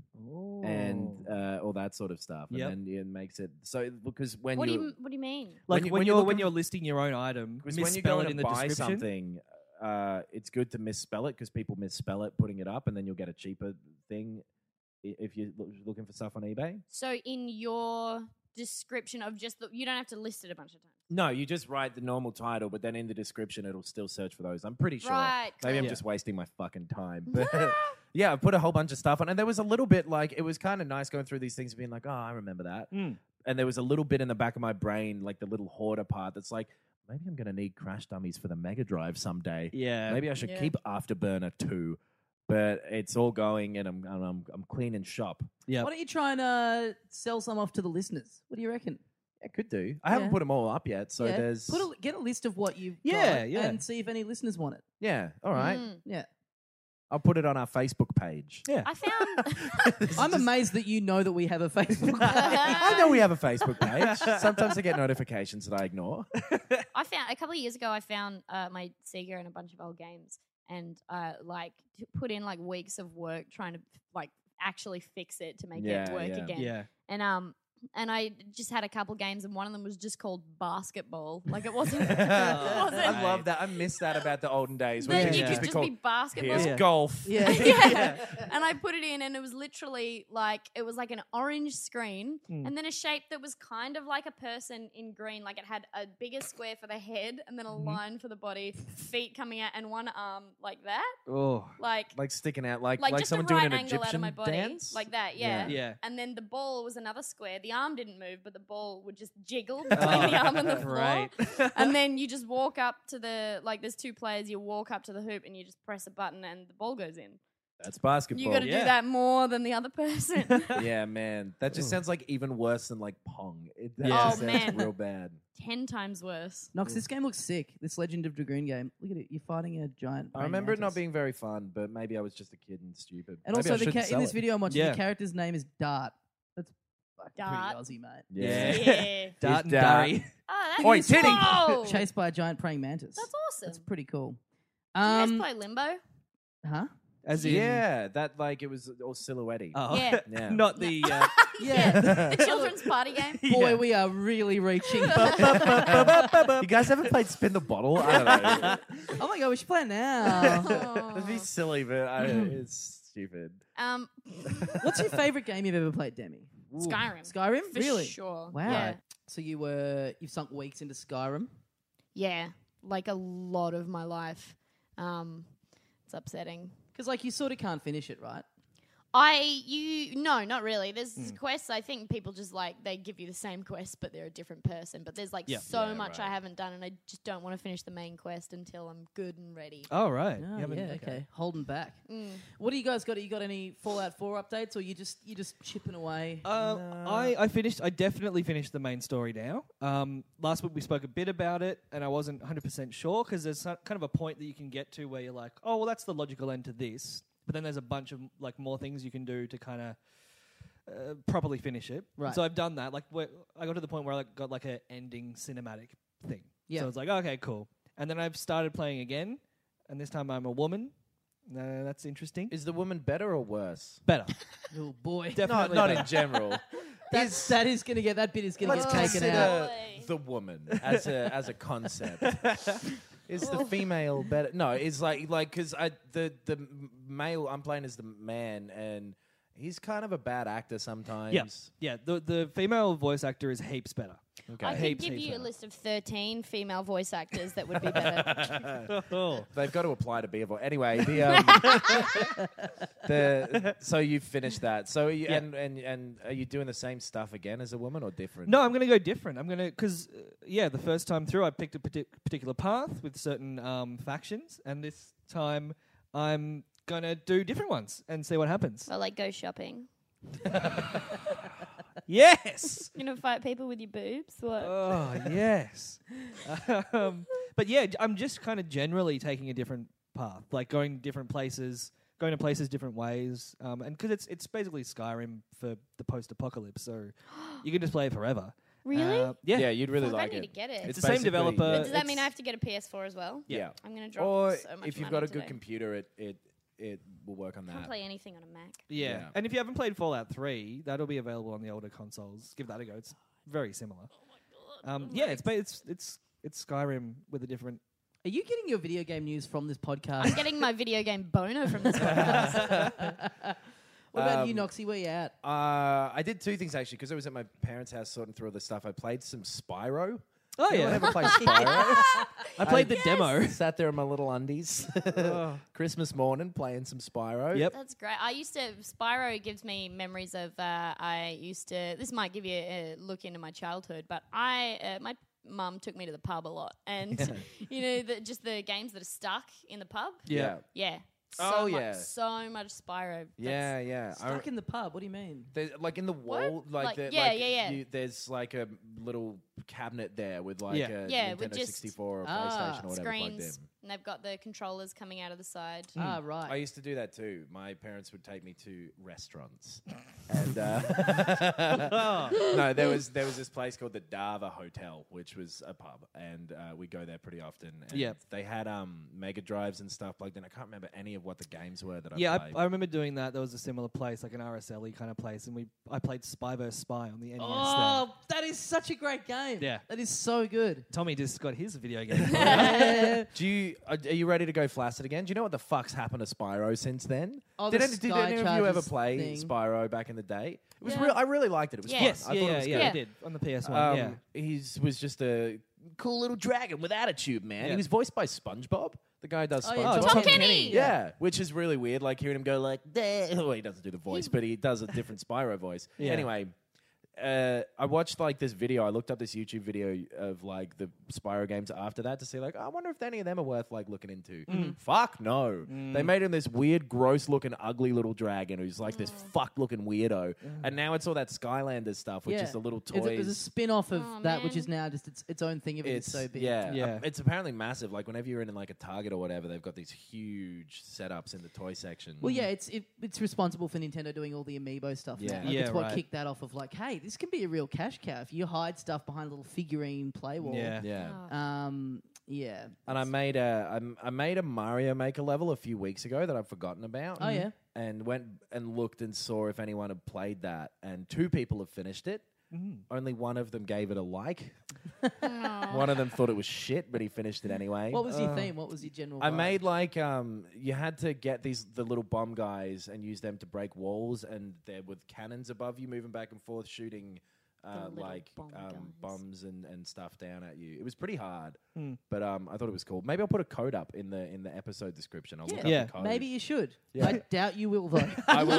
and uh, all that sort of stuff, Yep. and then it makes it so because when What do you you What do you mean? like when you- when, when you're you're when looking- you're listing your own item, because when you misspell go it in in to the buy description. something, uh, it's good to misspell it because people misspell it putting it up, and then you'll get a cheaper thing i- if you're loo- looking for stuff on eBay. So in your description of just the, you don't have to list it a bunch of times. No, you just write the normal title, but then in the description it'll still search for those. I'm pretty sure. Right. Maybe I'm Yeah. just wasting my fucking time. But yeah, I put a whole bunch of stuff on, and there was a little bit like it was kind of nice going through these things and being like, oh, I remember that. Mm. And there was a little bit in the back of my brain, like the little hoarder part, that's like, maybe I'm going to need Crash Dummies for the Mega Drive someday. Yeah. Maybe I should Yeah. keep Afterburner two. But it's all going, and I'm and I'm I'm cleaning shop. Yeah. Why don't you try and uh, sell some off to the listeners? What do you reckon? I could do. I haven't Yeah. put them all up yet, so Yeah. there's Put a, get a list of what you've Yeah, got yeah. and see if any listeners want it. yeah. All right, Mm. Yeah. I'll put it on our Facebook page. Yeah. I found. This is I'm just- amazed that you know that we have a Facebook page. I know we have a Facebook page. Sometimes I get notifications that I ignore. I found a couple of years ago. I found uh, my Sega and a bunch of old games, and uh, like t- put in like weeks of work trying to like actually fix it to make Yeah, it work yeah. again. Yeah. And um, and I just had a couple games, and one of them was just called basketball. Like it wasn't. it I wasn't. love that. I miss that about the olden days. That things you Yeah. could used to just call, be basketball. Here's Yeah. golf. Yeah. yeah. And I put it in, and it was literally like it was like an orange screen, Mm. and then a shape that was kind of like a person in green. Like it had a bigger square for the head, and then a Mm-hmm. line for the body, feet coming out, and one arm like that, Oh. like Like sticking out, like like, like just someone a right doing an angle out of Egyptian my body, dance. like that. Yeah. Yeah. And then the ball was another square. The arm didn't move, but the ball would just jiggle between the arm and the floor. Right. And then you just walk up to the like. There's two players. You walk up to the hoop, and you just press a button, and the ball goes in. That's basketball. You got to Yeah. do that more than the other person. Yeah, man. That just sounds like even worse than like Pong. It that Yeah. just Oh, sounds man. real bad. Ten times worse. Nox, this game looks sick. This Legend of Dragoon game. Look at it. You're fighting a giant. I praying remember it not mantis. being very fun, but maybe I was just a kid and stupid. And Maybe also, I the shouldn't ca- in sell this it. video I'm watching, Yeah. the character's name is Dart. That's fucking Dart. pretty Aussie, mate. Yeah. Yeah. Dart and Dart. Durry. Oh, that Oi, is titty! Whoa! Chased by a giant praying mantis. That's awesome. That's pretty cool. Do you Um, guys play Limbo? huh? As in. Yeah, that like it was all silhouette. Oh. Yeah. Yeah. Not the. Uh, Yeah. The children's party game. Boy, Yeah. we are really reaching. You guys ever played Spin the Bottle? I don't know. Oh my god, we should play it now. That'd be silly, but I, it's stupid. Um, What's your favorite game you've ever played, Demi? Skyrim. Skyrim? For really? sure. Wow. Yeah. So you were you've sunk weeks into Skyrim. Yeah. Like a lot of my life. Um, it's upsetting. Because like you sort of can't finish it, right? I you no, not really. There's Mm. quests. I think people just like they give you the same quest, but they're a different person. But there's like Yeah. so Yeah, much right. I haven't done, and I just don't want to finish the main quest until I'm good and ready. Oh right. Oh, You haven't- yeah, okay. Holding back. Mm. What do you guys got? You got any Fallout four updates, or you just you just chipping away? Uh, I, I finished. I definitely finished the main story now. Um, last week we spoke a bit about it, and I wasn't one hundred percent sure because there's some, kind of a point that you can get to where you're like, oh, well, that's the logical end to this. But then there's a bunch of like more things you can do to kind of uh, properly finish it. Right. So I've done that. Like where I got to the point where I like, got like a ending cinematic thing. Yeah. So it's like okay, cool. And then I've started playing again, and this time I'm a woman. Uh, that's interesting. Is the woman better or worse? Better. Oh boy, Not, Definitely not better. in general. that's that is gonna get that bit is gonna Let's get taken consider out. Boy. the woman as a as a concept. Is the female better? No, it's like like because I the the m- male I'm playing as the man, and he's kind of a bad actor sometimes. Yeah. Yeah. The the female voice actor is heaps better. Okay. I could Heaps, give heaps you a better. list of thirteen female voice actors that would be better. Oh. They've got to apply to be a voice. Anyway, the um, the so you finished that. So you, Yeah. and and and are you doing the same stuff again as a woman or different? No, I'm going to go different. I'm going to because uh, yeah, the first time through I picked a partic- particular path with certain um, factions, and this time I'm going to do different ones and see what happens. Well, like go shopping. Yes. You know, fight people with your boobs. What? Oh yes. um, but yeah, j- I'm just kind of generally taking a different path, like going different places, going to places different ways, um, and because it's it's basically Skyrim for the post-apocalypse, so you can just play it forever. Really? Uh, yeah. Yeah, you'd really Fuck, like I need it. to get it. It's the same basically- developer. But does that it's- mean I have to get a P S four as well? Yeah. I'm going to drop Or so much if you've money got a good today. computer, it it it will work on I can't that. play anything on a Mac. Yeah. Yeah. And if you haven't played Fallout three, that'll be available on the older consoles. Give that a go. It's very similar. Oh my god. Um, yeah, it's ba- it's it's it's Skyrim with a different. Are you getting your video game news from this I'm podcast? getting my video game boner from this podcast. What about you, Um, Noxie? Where you at? Uh, I did two things actually because I was at my parents' house sorting through all the stuff. I played some Spyro. Oh Anyone yeah, ever play Spyro? I played the demo. Sat there in my little undies, Oh. Christmas morning, playing some Spyro. Yep. That's great. I used to Spyro gives me memories of uh, I used to. This might give you a look into my childhood, but I uh, my mum took me to the pub a lot, and you know the, just the games that are stuck in the pub. Yeah. Yeah. So Oh, much, yeah. so much Spyro. Yeah, yeah. I- Stuck in the pub. What do you mean? There's, like in the What? wall, like, Like- the, yeah, like yeah, yeah. You, there's like a little cabinet there with like Yeah. a Yeah, Nintendo with just- sixty-four or Ah, PlayStation or whatever plugged in. Screens, and they've got the controllers coming out of the side. Ah, right. I used to do that too. My parents would take me to restaurants, and uh, no, there was there was this place called the Dava Hotel, which was a pub, and uh, we go there pretty often. And Yep. they had um Mega Drives and stuff plugged in. I can't remember any of what the games were that I Yeah, played. I, I remember doing that. There was a similar place, like an R S L Y kind of place, and we I played Spy versus Spy on the N E S. Oh, that is such a great game. Yeah. That is so good. then. Tommy just got his video game. Yeah. Do you are, are you ready to go flaccid again? Do you know what the fuck's happened to Spyro since then? Oh, did the any, did Sky any of you ever Chargers play thing. Spyro back in the day? It was Yeah. real. I really liked it. It was Yeah. fun. yes, I yeah, thought it yeah, was yeah, good. I did on the P S one. Um, yeah. He was just a cool little dragon with attitude, man. Yeah. He was voiced by SpongeBob. The guy who does Oh, SpongeBob. yeah, Oh, Tom, Tom Kenny. Kenny. Yeah, which is really weird. Like hearing him go like, "Deh." Well, he doesn't do the voice, but he does a different Spyro voice. Yeah. Anyway, uh, I watched like this video. I looked up this YouTube video of like the Spyro games after that to see like, I wonder if any of them are worth like looking into. Fuck no. They made him this weird, gross looking, ugly little dragon who's like this fuck looking weirdo. And now it's all that Skylanders stuff, which Yeah. is the little It's a- toys. It was a spin off of Oh, that, which man. is now just its, its own thing. Of it. It's so big. Yeah, Yeah. uh, it's apparently massive. Like whenever you're in like a Target or whatever, they've got these huge setups in the toy section. Well, yeah, it's it, it's responsible for Nintendo doing all the amiibo stuff. Yeah. now. Like, Yeah, it's what right. kicked that off of like, hey, this can be a real cash cow if you hide stuff behind a little figurine play wall. Yeah. yeah. Oh. Um. Yeah. And I made a I m- I made a Mario Maker level a few weeks ago that I've forgotten about. Oh yeah. And went and looked and saw if anyone had played that, and two people have finished it. Mm. Only one of them gave it a like. Oh. One of them thought it was shit, but he finished it anyway. What was your Uh, theme? What was your general? I vibe? made like um, you had to get these the little bomb guys and use them to break walls, and they're with cannons above you, moving back and forth, shooting uh, little like bomb um, guys. bombs and, and stuff down at you. It was pretty hard, Hmm. but um, I thought it was cool. Maybe I'll put a code up in the in the episode description. I'll look up Yeah. the code. Maybe you should. Yeah. I doubt you will, though. I will.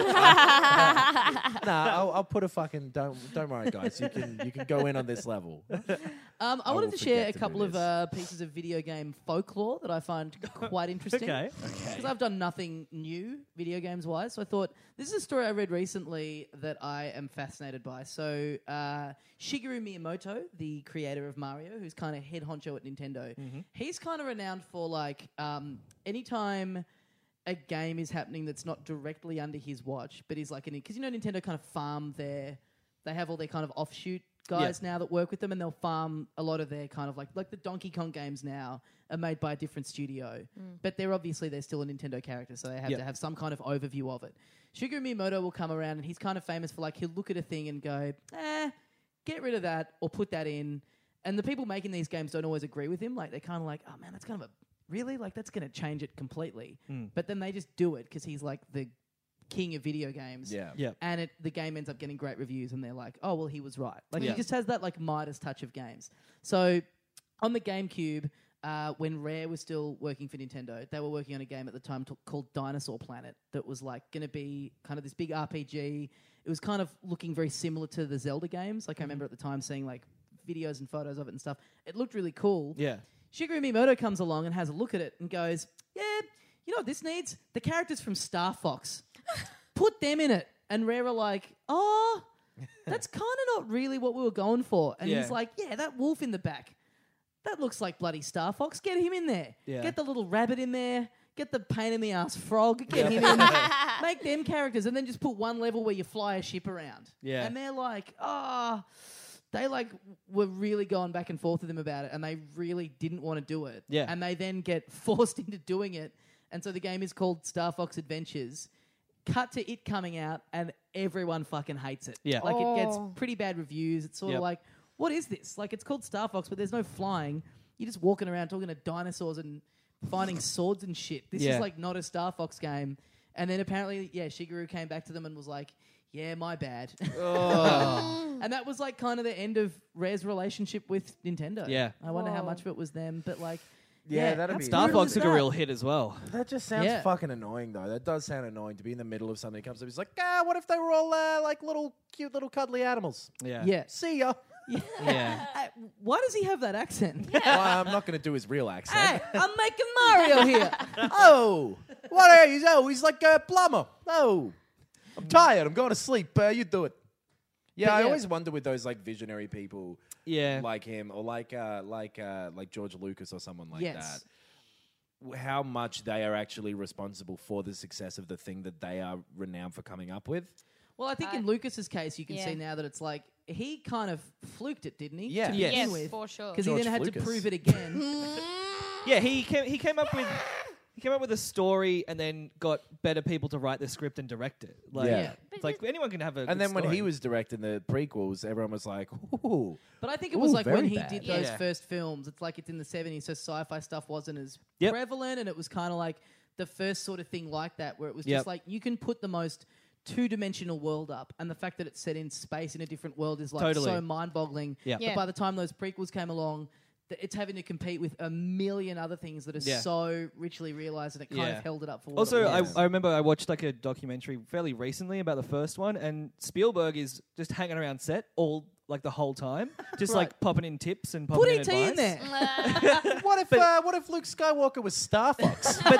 nah, I'll, I'll put a fucking. Don't don't worry, guys. You can you can go in on this level. Um, I I wanted will to share forget a to do couple of this. uh, pieces of video game folklore that I find quite interesting. Okay. Because I've done nothing new video games wise. So I thought this is a story I read recently that I am fascinated by. So uh, Shigeru Miyamoto, the creator of Mario, who's kind of head honcho at Nintendo, he's kind of renowned for like um, anytime a game is happening that's not directly under his watch, but he's like, because you know Nintendo kind of farm their, they have all their kind of offshoot guys now that work with them, and they'll farm a lot of their kind of like like the Donkey Kong games now are made by a different studio, but they're obviously they're still a Nintendo character, so they have Yep. to have some kind of overview of it. Shigeru Miyamoto will come around, and he's kind of famous for like he'll look at a thing and go, eh, get rid of that or put that in. And the people making these games don't always agree with him. Like they're kind of like, oh man, that's kind of a really like that's going to change it completely. But then they just do it because he's like the king of video games. Yeah. Yeah. And it, the game ends up getting great reviews, and they're like, "Oh, well, he was right." Like Yeah. he just has that like Midas touch of games. So, on the GameCube, uh, when Rare was still working for Nintendo, they were working on a game at the time t- called Dinosaur Planet that was like going to be kind of this big R P G. It was kind of looking very similar to the Zelda games. Like I remember at the time seeing like videos and photos of it and stuff. It looked really cool. Yeah. Shigeru Miyamoto comes along and has a look at it and goes, "Yeah, you know what this needs? The characters from Star Fox. Put them in it." And Rare are like, "Oh, that's kind of not really what we were going for." And Yeah. he's like, "Yeah, that wolf in the back, that looks like bloody Star Fox. Get him in there. Yeah. Get the little rabbit in there. Get the pain in the ass frog. Get him in. Make them characters, and then just put one level where you fly a ship around." Yeah. And they're like, "Oh." They like were really going back and forth with him about it, and they really didn't want to do it. Yeah. And they then get forced into doing it, and so the game is called Star Fox Adventures. Cut to it coming out, and everyone fucking hates it. Yeah. Like it gets Oh. pretty bad reviews. It's sort Yep. of like, what is this? Like it's called Star Fox, but there's no flying. You're just walking around talking to dinosaurs and finding swords and shit. This Yeah. is like not a Star Fox game. And then apparently, yeah, Shigeru came back to them and was like, "Yeah, my bad." And that was like kind of the end of Rare's relationship with Nintendo. Yeah. I wonder how Whoa. much of it was them, but like, Yeah, yeah, that'd how be- Star brutal Fox is took a that? real hit as well. That just sounds Yeah. fucking annoying, though. That does sound annoying to be in the middle of something. Comes up, he's like, ah, what if they were all uh, like little cute little cuddly animals? Yeah. Yeah. See ya. Yeah. Uh, why does he have that accent? Well, I'm not going to do his real accent. Hey, I'm making Mario here. Oh, what are you? Oh, he's like a plumber. Oh, I'm tired. I'm going to sleep. Uh, you do it. Yeah, But I yeah. always wonder with those like visionary people, Yeah. like him or like uh, like uh, like George Lucas or someone like Yes. that. w- How much they are actually responsible for the success of the thing that they are renowned for coming up with. Well, I think I- in Lucas's case, you can Yeah. see now that it's like he kind of fluked it, didn't he? Yeah. To Yes. begin Yes, with, for sure. because he George then had Lucas. to prove it again. Yeah, he came, he came up with he came up with a story and then got better people to write the script and direct it. Like, Yeah. it's like anyone can have a. And good then when story. he was directing the prequels, everyone was like, "Ooh, But I think it was Ooh, like when very he bad. did Yeah. those Yeah. first films. It's like it's in the seventies, so sci-fi stuff wasn't as Yep. prevalent, and it was kind of like the first sort of thing like that, where it was Yep. just like you can put the most two-dimensional world up, and the fact that it's set in space in a different world is like Totally. so mind-boggling. Yeah. But Yeah. by the time those prequels came along, th- it's having to compete with a million other things that are Yeah. so richly realized, and it kind Yeah. of held it up for what Also, it I, was. I remember I watched like a documentary fairly recently about the first one, and Spielberg is just hanging around set all like the whole time, just Right. like popping in tips and popping Put in E T in advice. there. what if uh, what if Luke Skywalker was Star Fox?" But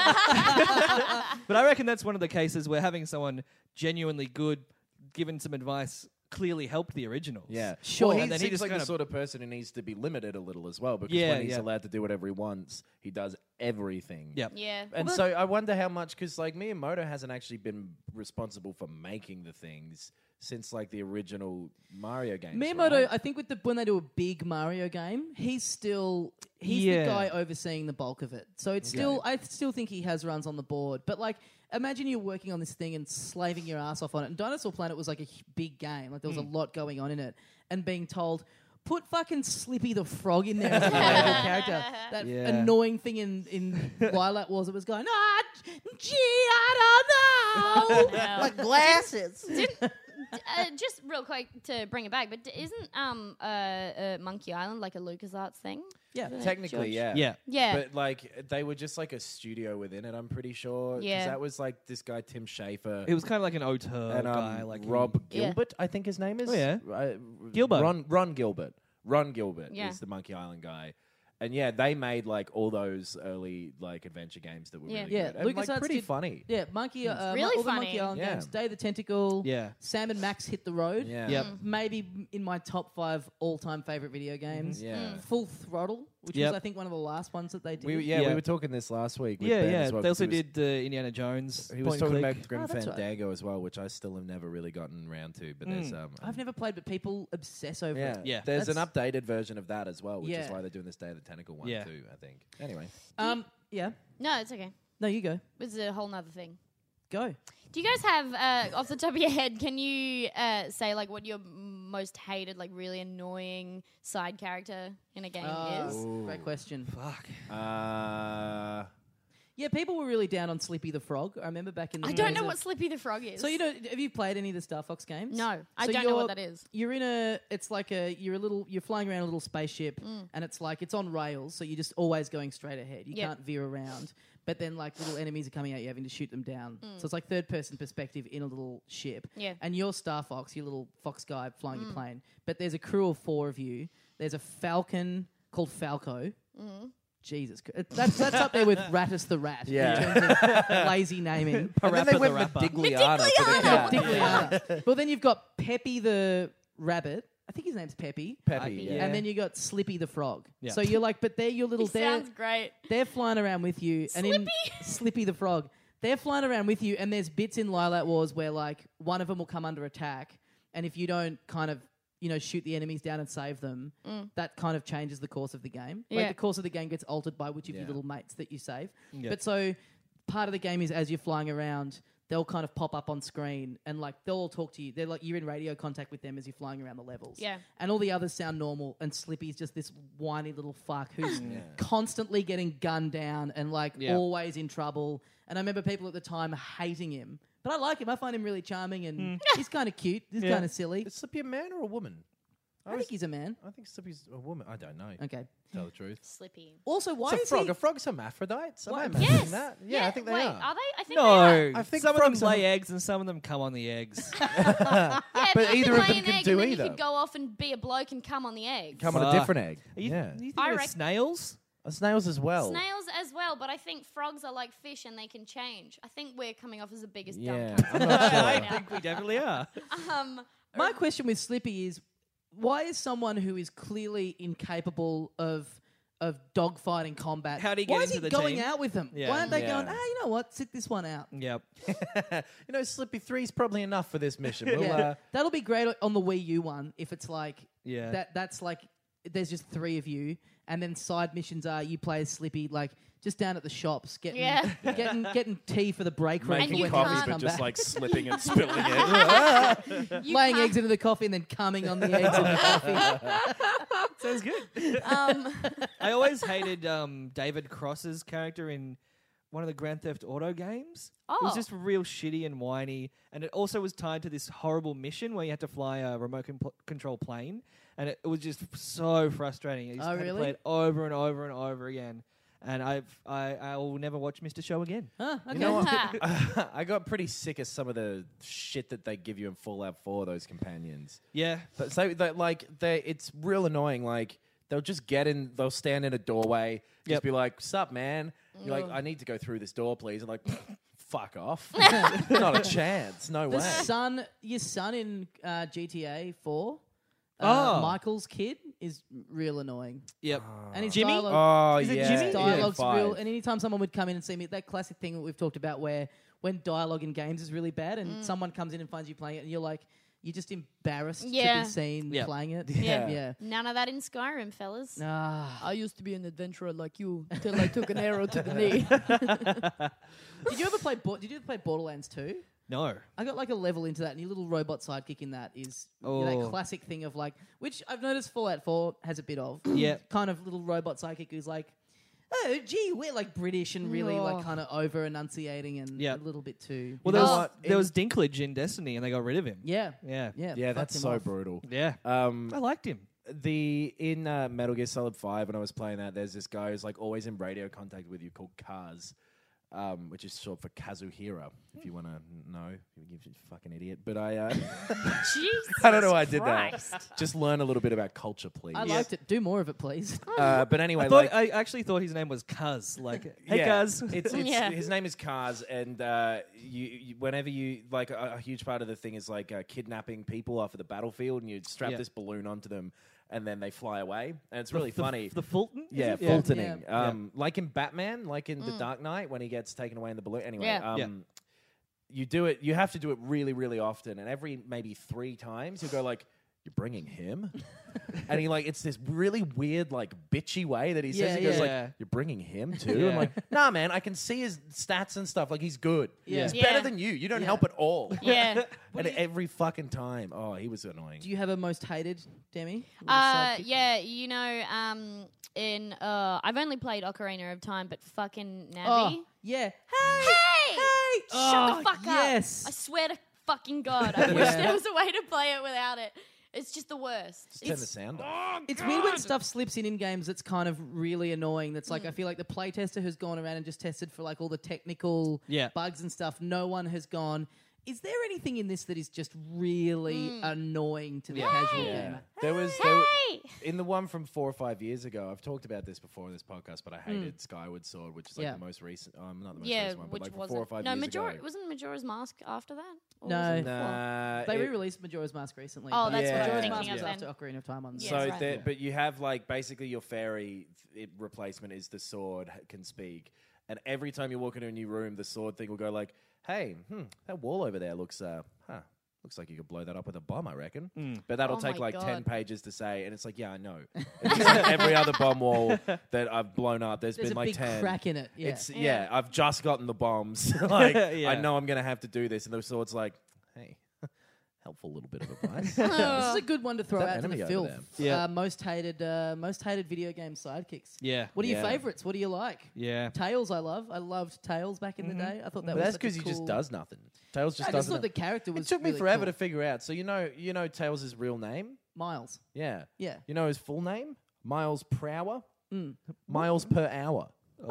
I reckon that's one of the cases where having someone genuinely good, given some advice, clearly helped the originals. Yeah, Sure. Well, he And then he seems just like kinda- the sort of person who needs to be limited a little as well, because Yeah, when he's yeah. allowed to do whatever he wants, he does everything. Yep. Yeah. And so I wonder how much, because like Miyamoto hasn't actually been responsible for making the things since like the original Mario games. Miyamoto, right? I think with the when they do a big Mario game, he's still he's Yeah. the guy overseeing the bulk of it. So it's still I still think he has runs on the board. But like imagine you're working on this thing and slaving your ass off on it. And Dinosaur Planet was like a h- big game. Like there was a lot going on in it. And being told, put fucking Slippy the Frog in there as a playable character. That Yeah. annoying thing in, in Twilight Wars that was going, ah, gee, I don't know. No. Like glasses. Didn't uh, just real quick to bring it back, but d- isn't um uh, uh Monkey Island like a LucasArts thing? Yeah. Technically, yeah. Yeah. Yeah. But like they were just like a studio within it, I'm pretty sure. 'Cause Yeah. that was like this guy Tim Schafer It was kind of like an auteur and um, guy, like he- Rob Yeah. Gilbert, I think his name is. Oh, yeah. Uh, Gilbert. Ron Ron Gilbert. Ron Gilbert Yeah. is the Monkey Island guy. And yeah, they made like all those early like adventure games that were Yeah. really Yeah, good. And, like, LucasArts pretty did- funny. Yeah, Monkey, uh, really all the funny. Monkey Island Yeah. games. Day of the Tentacle. Yeah. Sam and Max Hit the Road. Yeah. Yep. Maybe in my top five all-time favorite video games. Yeah. Mm. Full Throttle, which Yep. was I think one of the last ones that they did. We, yeah, Yeah. we were talking this last week. With Yeah, Ben yeah. as well, They 'cause also he was- did uh, Indiana Jones. He was point talking and click. about Grim Oh, that's right. Fandango as well, which I still have never really gotten around to. But there's Mm. um, I've never played, but people obsess over yeah, it. Yeah. There's an That's- updated version of that as well, which is Yeah. why they're doing this Day of the Tentacle one Yeah. too. I think. Anyway, Um, yeah. No, it's okay. No, you go. It's a whole nother thing. Go. Do you guys have, uh, off the top of your head, can you uh, say like what your m- most hated, like really annoying side character in a game Uh, is? Great question. Fuck. uh, Yeah, people were really down on Slippy the Frog. I remember back in the I don't days know of- what Slippy the Frog is. So you know, have you played any of the Star Fox games? No, I So don't know you're- what that is. You're in a. It's like a. You're a little. You're flying around a little spaceship, Mm. and it's like it's on rails, so you're just always going straight ahead. You Yep. can't veer around. But then, like little enemies are coming at you, having to shoot them down. Mm. So it's like third person perspective in a little ship. Yeah. And you're Star Fox, your little fox guy flying Mm. your plane. But there's a crew of four of you. There's a Falcon called Falco. Mm. Jesus, Christ. that's that's up there with Rattus the Rat. Yeah. In terms of lazy naming. and then Parappa they the went Rapper. Madigliana for the cat. Digliana. Well, then you've got Peppy the rabbit. I think his name's Peppy. Peppy, yeah. And then you got Slippy the frog. Yeah. So you're like, but they're your little. He They're, sounds great. they're flying around with you, and in Slippy the frog, they're flying around with you. And there's bits in Lilac Wars where like one of them will come under attack, and if you don't kind of you know shoot the enemies down and save them, Mm. that kind of changes the course of the game. Yeah. Like the course of the game gets altered by which of Yeah. your little mates that you save. Yeah. But so part of the game is as you're flying around, they'll kind of pop up on screen and like they'll all talk to you. They're like you're in radio contact with them as you're flying around the levels. Yeah. And all the others sound normal, and Slippy's just this whiny little fuck who's Yeah. constantly getting gunned down and like Yeah. always in trouble. And I remember people at the time hating him. But I like him. I find him really charming and he's kind of cute. He's Yeah. kind of silly. Is Slippy a man or a woman? I think he's a man. I think Slippy's a woman. I don't know. Okay. To tell the truth. Slippy. Also, why It's a is frog. he... Are frogs hermaphrodites? Am I Why- imagining Yes. that? Yeah, I think they wait, are. Are they? I think they No, are. I think some of them frogs are- lay eggs and some of them come on the eggs. Yeah, But you either could of lay them an can egg do and then either. You could go off and be a bloke and come on the egg. Come on a Fuck. different egg. Are you, yeah. you think I of reckon- snails? Uh, Snails as well. Snails as well, but I think frogs are like fish and they can change. I think we're coming off as the biggest Yeah, dumb I'm cunts not sure. right I now. think we definitely are. Um, My question with Slippy is, why is someone who is clearly incapable of of dogfighting combat, How do you why get is he into the going team? out with them? Yeah. Why aren't they Yeah. going, ah, you know what, sit this one out? Yep. you know, Slippy three's probably enough for this mission. We'll, Yeah. uh, That'll be great on the Wii U one if it's like Yeah. that. That's like there's just three of you, and then side missions are you play as Slippy like just down at the shops getting Yeah. getting getting tea for the break room And for you when can't- others coffee, come but just back. like slipping and spilling it. you Laying can't- eggs into the coffee and then coming on the eggs in the coffee. Sounds good. Um, I always hated um, David Cross's character in one of the Grand Theft Auto games. It was Oh. just real shitty and whiny, and it also was tied to this horrible mission where you had to fly a remote con- control plane, and it, it was just so frustrating. You just Oh, had to really? play it over and over and over again, and I've I I will never watch Mister Show again. Huh, okay. You know what? I got pretty sick of some of the shit that they give you in Fallout four, those companions. Yeah, But so that like they it's real annoying. Like they'll just get in, they'll stand in a doorway, just Yep. be like, "Sup, man?" You're like, "I need to go through this door, please." And like, fuck off. Not a chance. No The way. son, your son in uh, G T A four, Oh. uh, Michael's kid is real annoying, yep. and his Jimmy? dialogue, Oh Is it yeah, Jimmy? his yeah, dialogue's five. real. And anytime someone would come in and see me, that classic thing that we've talked about, where when dialogue in games is really bad, and someone comes in and finds you playing it, and you're like, you're just embarrassed to Yeah. be seen Yep. playing it. Yeah. yeah. none of that in Skyrim, fellas. Ah. I used to be an adventurer like you until I took an arrow to the knee. Did you ever play? Bo- did you ever play Borderlands two? No. I got like a level into that, and your little robot sidekick in that is you know, Oh. that classic thing of like, which I've noticed Fallout four has a bit of. Yeah. Kind of little robot sidekick who's like, oh, gee, we're like British and really like Oh. kind of over enunciating and Yep. a little bit too. Well, You there know was, what? there In- was Dinklage in Destiny, and they got rid of him. yeah, Yeah, yeah, Yeah, fucked that's him so off. brutal. yeah. Um, I liked him. the in uh, Metal Gear Solid Five, when I was playing that, there's this guy who's like always in radio contact with you called Kaz, um, which is short for Kazuhira. If you want to know, you fucking idiot. But I, uh, Jesus I don't know why I did Christ. that. Just learn a little bit about culture, please. I liked it. Do more of it, please. Uh, but anyway, I thought like, I actually thought his name was Cuz. Like, hey, yeah, Cuz. It's, it's Yeah. his name is Kaz, and uh, you, you whenever you like a, a huge part of the thing is like uh, kidnapping people off of the battlefield, and you strap Yeah. this balloon onto them, and then they fly away, and it's really the, funny. The Fulton. is Yeah, it? Fultoning. Yeah. Um, Like in Batman, like in The Dark Knight, when he gets taken away in the balloon. Anyway, Yeah. um, Yeah. you do it. You have to do it really, really often, and every maybe three times you go like, "You're bringing him," and he like it's this really weird, like bitchy way that he says. Yeah, He goes yeah. like, "You're bringing him too." Yeah. I'm like, "Nah, man, I can see his stats and stuff. Like he's good. Yeah. He's Yeah. better than you. You don't Yeah. help at all." Yeah. And every fucking time, oh, he was annoying. Do you have a most hated, Demi? With a Uh, sidekick? yeah, you know, um, in uh, I've only played Ocarina of Time, but fucking Navi. Oh, yeah. Hey, Hey! hey! Shut Oh, the fuck yes. up! I swear to fucking God, I wish Yeah. there was a way to play it without it. It's just the worst. Just turn the It's, sound off. It's weird when stuff slips in in games that's kind of really annoying. That's like, I feel like the playtester who's gone around and just tested for like all the technical Yeah. bugs and stuff, no one has gone, is there anything in this that is just really annoying to the casual Yeah. gamer? There was there wa- hey! in the one from four or five years ago. I've talked about this before in this podcast, but I hated Skyward Sword, which is like Yeah. the most recent. Um, not the most Yeah, recent one, but which like from was four or five no years Majora? ago. Wasn't Majora's Mask after that? Or No. was it before? Nah, They it- re-released Majora's Mask recently. Oh, but that's what I'm Majora's thinking Mask of was then. after Ocarina of Time on the Yes. So, right. there- Yeah. but you have like basically your fairy th- replacement is the sword h- can speak, and every time you walk into a new room, the sword thing will go like, "Hey, hmm, that wall over there looks, uh, huh." Looks like you could blow that up with a bomb, I reckon. But that'll Oh take my like ten God. pages to say, and it's like, yeah, I know. It's just like every other bomb wall that I've blown up, there's, There's been a like big ten. crack in it. Yeah. It's yeah. Yeah. I've just gotten the bombs. like Yeah. I know I'm gonna have to do this, and the sword's like, hey, helpful little bit of advice. This is a good one to throw That out to enemy the over filth. there. Yeah. Uh, most hated, uh, most hated video game sidekicks. Yeah. What are your Yeah. favorites? What do you like? Yeah. Tails, I love. I loved Tails back in the day. I thought that but was that's such a because he just cool- does nothing. Tails just I just doesn't. thought the character was. it took me really forever cool. to figure out. So you know, you know Tails' real name? Miles. Yeah. Yeah. You know his full name? Miles per hour. Mm. Miles per hour.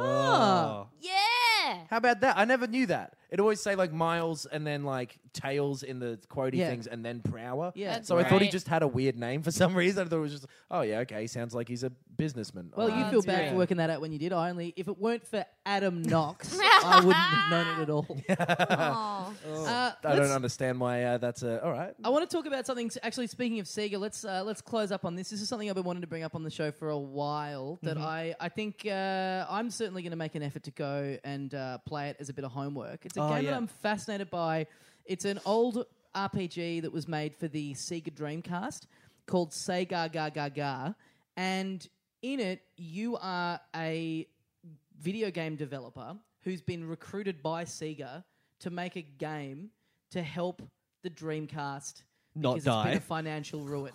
Ah. Yeah. How about that? I never knew that. It always say like miles and then like tails in the quotey Yeah. things and then per hour. Yeah. That's So I thought he right. just had a weird name for some reason. I thought it was just, oh yeah, okay, he sounds like he's a businessman. Well, Oh, you Oh, feel that's bad great. for working that out when you did. I only, if it weren't for Adam Knox, I wouldn't have known it at all. Aw. Uh, I don't let's- understand why uh, that's a. All right. I want to talk about something. Actually, speaking of Sega, let's uh, let's close up on this. This is something I've been wanting to bring up on the show for a while. That Mm-hmm. I I think uh, I'm certainly going to make an effort to go and uh, play it as a bit of homework. It's a Oh, game that yeah. I'm fascinated by. It's an old R P G that was made for the Sega Dreamcast called Sega Ga Ga Ga, and in it you are a video game developer who's been recruited by Sega to make a game to help the Dreamcast Not because it's die. been a financial ruin.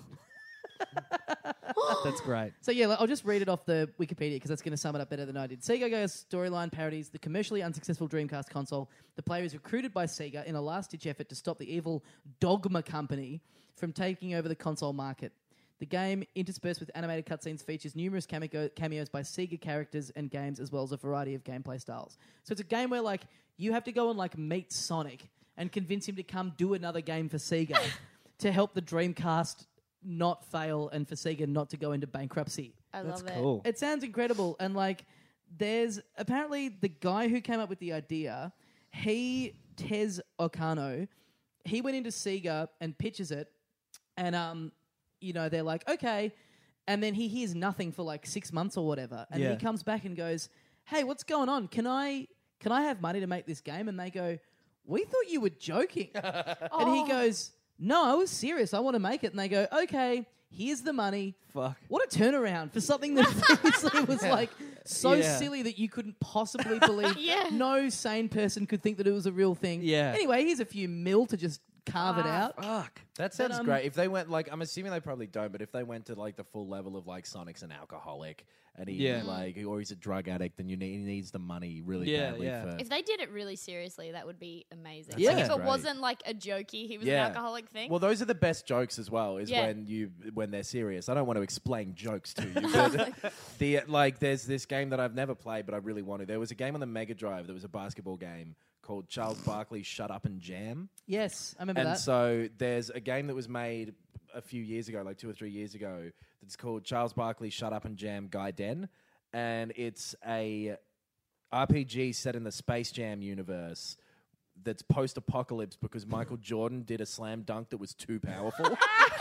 That's great. So yeah, I'll just read it off the Wikipedia because that's going to sum it up better than I did. Sega Ga's storyline parodies the commercially unsuccessful Dreamcast console. The player is recruited by Sega in a last-ditch effort to stop the evil Dogma Company from taking over the console market. The game, interspersed with animated cutscenes, features numerous cameo- cameos by Sega characters and games, as well as a variety of gameplay styles. So it's a game where, like, you have to go and like meet Sonic and convince him to come do another game for Sega to help the Dreamcast not fail and for Sega not to go into bankruptcy. I That's love it. cool. It sounds incredible. And like, there's apparently the guy who came up with the idea, he, Tez Okano, he went into Sega and pitches it. And, um, you know, they're like, okay. And then he hears nothing for like six months or whatever. And Yeah. he comes back and goes, hey, what's going on? Can I, can I have money to make this game? And they go, we thought you were joking. And he Oh. goes, no, I was serious. I want to make it. And they go, okay, here's the money. Fuck. What a turnaround for something that previously was like so Yeah. silly that you couldn't possibly believe. Yeah. No sane person could think that it was a real thing. Yeah. Anyway, here's a few mil to just carve it out. Fuck. That sounds um, great. If they went like, I'm assuming they probably don't, but if they went to like the full level of like Sonic's an alcoholic and he Yeah. like, or he's a drug addict, then you need, he needs the money really Yeah, badly yeah. for. If they did it really seriously, that would be amazing. Yeah. Like if it Great. wasn't like a jokey, he was Yeah. an alcoholic thing. Well, those are the best jokes as well. Is Yeah. when you when they're serious. I don't want to explain jokes to you, but the like there's this game that I've never played, but I really want to. There was a game on the Mega Drive. That was a basketball game called Charles Barkley's Shut Up and Jam. Yes, I remember And that. so there's a game that was made a few years ago, like two or three years ago, that's called Charles Barkley's Shut Up and Jam Gaiden, and it's a R P G set in the Space Jam universe that's post-apocalypse because Michael Jordan did a slam dunk that was too powerful.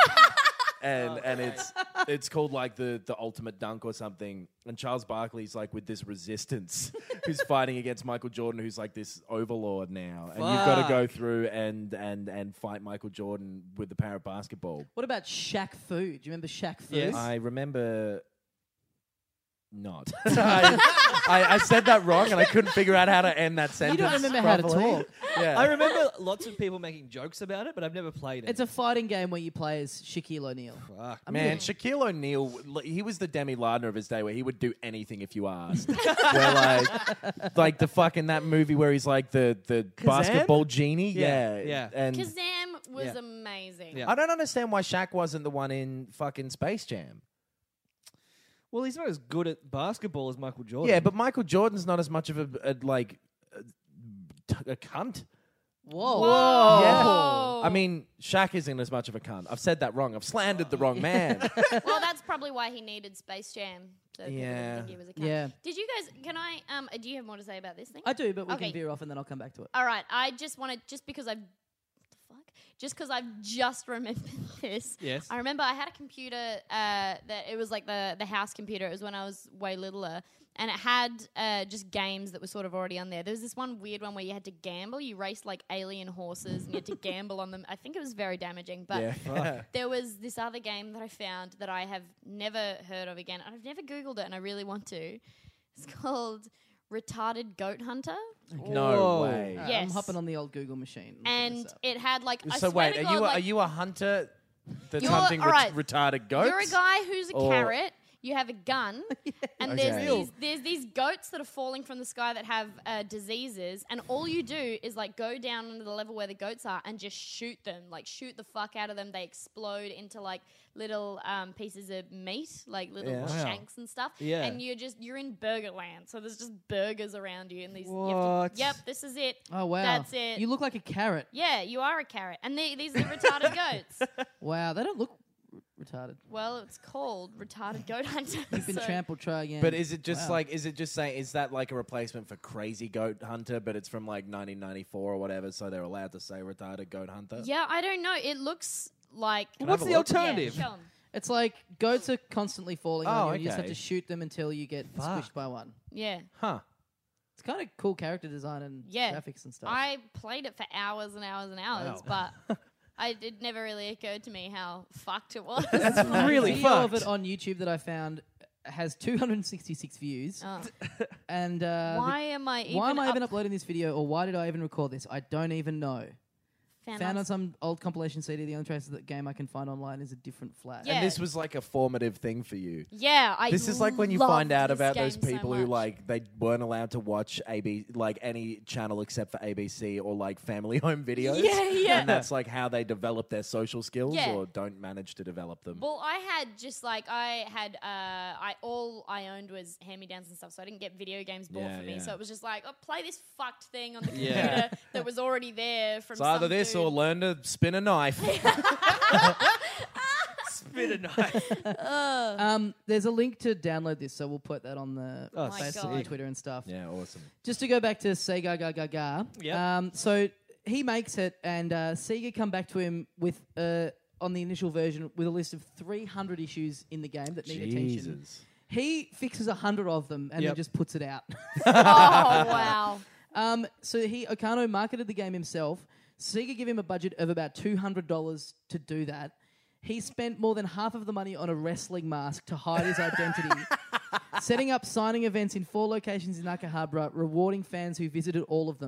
And Oh, and it's it's called like the the ultimate dunk or something. And Charles Barkley's like with this resistance who's fighting against Michael Jordan, who's like this overlord now. And you've got to go through and and and fight Michael Jordan with the power of basketball. What about Shaq Fu? Do you remember Shaq Fu? Yes. I remember not. I, I, I said that wrong and I couldn't figure out how to end that You sentence. don't remember how to properly. talk. Yeah. I remember lots of people making jokes about it, but I've never played it. It's a fighting game where you play as Shaquille O'Neal. Fuck. I Man, mean- Shaquille O'Neal, l- he was the Demi Lardner of his day where he would do anything if you asked. where like, like the fucking that movie where he's like the, the basketball genie. Yeah, Yeah. yeah. And Kazam was Yeah. amazing. Yeah. I don't understand why Shaq wasn't the one in fucking Space Jam. Well, he's not as good at basketball as Michael Jordan. Yeah, but Michael Jordan's not as much of a, a like a, t- a cunt. Whoa. Whoa. Yeah. I mean, Shaq isn't as much of a cunt. I've said that wrong. I've slandered the wrong man. Well, that's probably why he needed Space Jam. So people didn't Yeah. think he was a cunt. Yeah. Did you guys? Can I? Um, do you have more to say about this thing? I do, but we Okay. can veer off and then I'll come back to it. All right. I just want to just because I've what the fuck just because I've just remembered this. Yes. I remember I had a computer uh, that it was like the the house computer. It was when I was way littler, and it had uh, just games that were sort of already on there. There was this one weird one where you had to gamble. You raced like alien horses, and you had to gamble on them. I think it was very damaging, but. yeah. There was this other game that I found that I have never heard of again. I've never Googled it, and I really want to. It's called Retarded Goat Hunter. No Whoa. way. All right, I'm Yes. hopping on the old Google machine. looking And this up. it had like. I So swear wait, to are God, you a, like, are you a hunter that's You're- hunting all ret- right. retarded goats? You're a guy who's a Or- carrot. You have a gun, and there's Okay. these there's these goats that are falling from the sky that have uh, diseases, and all you do is like go down into the level where the goats are and just shoot them, like shoot the fuck out of them. They explode into like little um, pieces of meat, like little Yeah. Wow. shanks and stuff. Yeah. And you're just you're in burger land, so there's just burgers around you, and these. You have What? to, yep, this is it. Oh, wow. That's it. You look like a carrot. Yeah, you are a carrot, and they, these are retarded goats. Wow, they don't look r- retarded. Well, it's called Retarded Goat Hunter. You've been so- trampled, try again. But is it just Wow. like, is it just saying, is that like a replacement for Crazy Goat Hunter, but it's from like nineteen ninety-four or whatever, so they're allowed to say Retarded Goat Hunter? Yeah, I don't know. It looks like. Can I What's have the a look? alternative? Yeah, show 'em. It's like goats are constantly falling Oh, on you, and you just have okay. to shoot them until you get Fuck. squished by one. Yeah. Huh. It's kind of cool character design and Yeah. graphics and stuff. I played it for hours and hours and hours, but I, it never really occurred to me how fucked it was. That's The really video of fucked. it on YouTube that I found has two hundred sixty-six views. Oh. And uh, the- Why am I even why am I up- even uploading this video, or why did I even record this? I don't even know. Found Found on on some old compilation C D. The only trace of that game I can find online is a different flag. Yeah. And this was like a formative thing for you. Yeah, I This is like when you loved find out this about game those so people who much. like they weren't allowed to watch A B like any channel except for A B C or like family home videos. Yeah, yeah. And that's like how they develop their social skills Yeah. or don't manage to develop them. Well, I had just like I had uh, I all I owned was hand me downs and stuff, so I didn't get video games bought Yeah, for me. yeah. So it was just like, oh, play this fucked thing on the computer Yeah. that was already there from. It's either some this dude. or learn to spin a knife. Spit a knife. Um, there's a link to download this, so we'll put that on the Oh, my Facebook God. and Twitter and stuff. Yeah, awesome. Just to go back to Sega Ga Ga Ga. Yep. Um, so he makes it, and uh, Sega come back to him with uh, on the initial version with a list of three hundred issues in the game that need attention. Jesus. He fixes a hundred of them and Yep. then just puts it out. Oh wow! um, so he Okano marketed the game himself. Sega gave him a budget of about two hundred dollars to do that. He spent more than half of the money on a wrestling mask to hide his identity, setting up signing events in four locations in Akihabara, rewarding fans who visited all of them.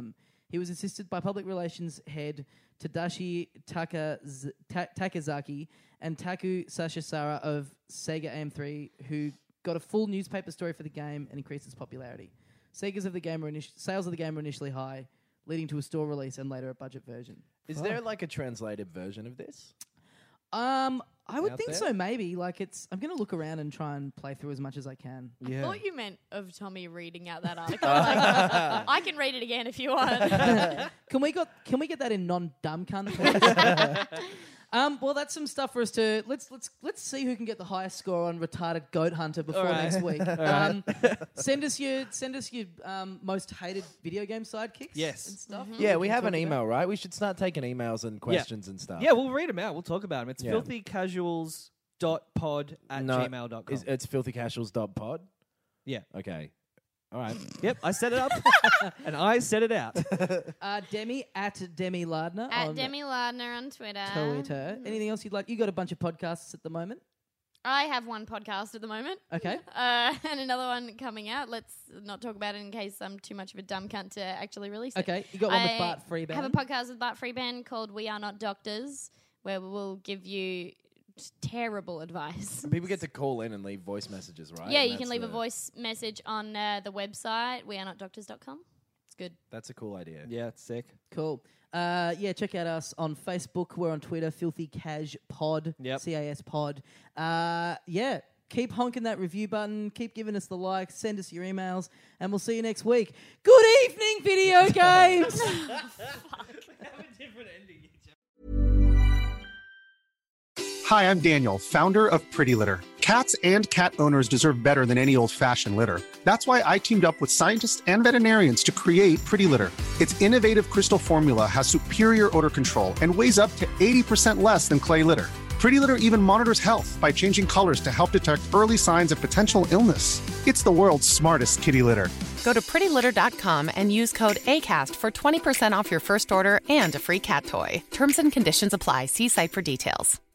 He was assisted by public relations head Tadashi Takaz- Ta- Takazaki and Taku Sashasara of Sega A M three, who got a full newspaper story for the game and increased its popularity. Sales of the game were initi- sales of the game were initially high, leading to a store release and later a budget version. Is there like a translated version of this? Um, I would Out think there? so. Maybe like it's. I'm going to look around and try and play through as much as I can. I Yeah. thought you meant of Tommy reading out that article. Like, I can read it again if you want. Can we got? Can we get that in non-dumb cunt? please? um. Well, that's some stuff for us to let's let's let's see who can get the highest score on retarded goat hunter before All right. next week. um, send us your send us your um, most hated video game sidekicks. Yes. and stuff. Yeah, we can have talk an about. email, right? We should start taking emails and questions and stuff. Yeah, we'll read them out. We'll talk about them. It's Yeah. filthycasuals.pod at No, gmail dot com. Is, it's filthycasuals.pod? Yeah. Okay. All right. Yep, I set it up and I set it out. Uh, Demi at Demi Lardner At on Demi Lardner on Twitter. Twitter. Anything else you'd like? You got a bunch of podcasts at the moment. I have one podcast at the moment. Okay. Uh, and another one coming out. Let's not talk about it in case I'm too much of a dumb cunt to actually release it. Okay. You got one with I Bart Freeban. have a podcast with Bart Freeban called We Are Not Doctors, where we will give you just terrible advice. People get to call in and leave voice messages, right? Yeah, And you can that's leave a the- voice message on uh, the website, we are not doctors dot com. It's good. That's a cool idea. Yeah, it's sick. Cool. Uh, yeah, check out us on Facebook. We're on Twitter, Filthy Cash Pod, Yep. C A S Pod. Uh, yeah, keep honking that review button. Keep giving us the like. Send us your emails, and we'll see you next week. Good evening, video games. Hi, I'm Daniel, founder of Pretty Litter. Cats and cat owners deserve better than any old-fashioned litter. That's why I teamed up with scientists and veterinarians to create Pretty Litter. Its innovative crystal formula has superior odor control and weighs up to eighty percent less than clay litter. Pretty Litter even monitors health by changing colors to help detect early signs of potential illness. It's the world's smartest kitty litter. Go to pretty litter dot com and use code ACAST for twenty percent off your first order and a free cat toy. Terms and conditions apply. See site for details.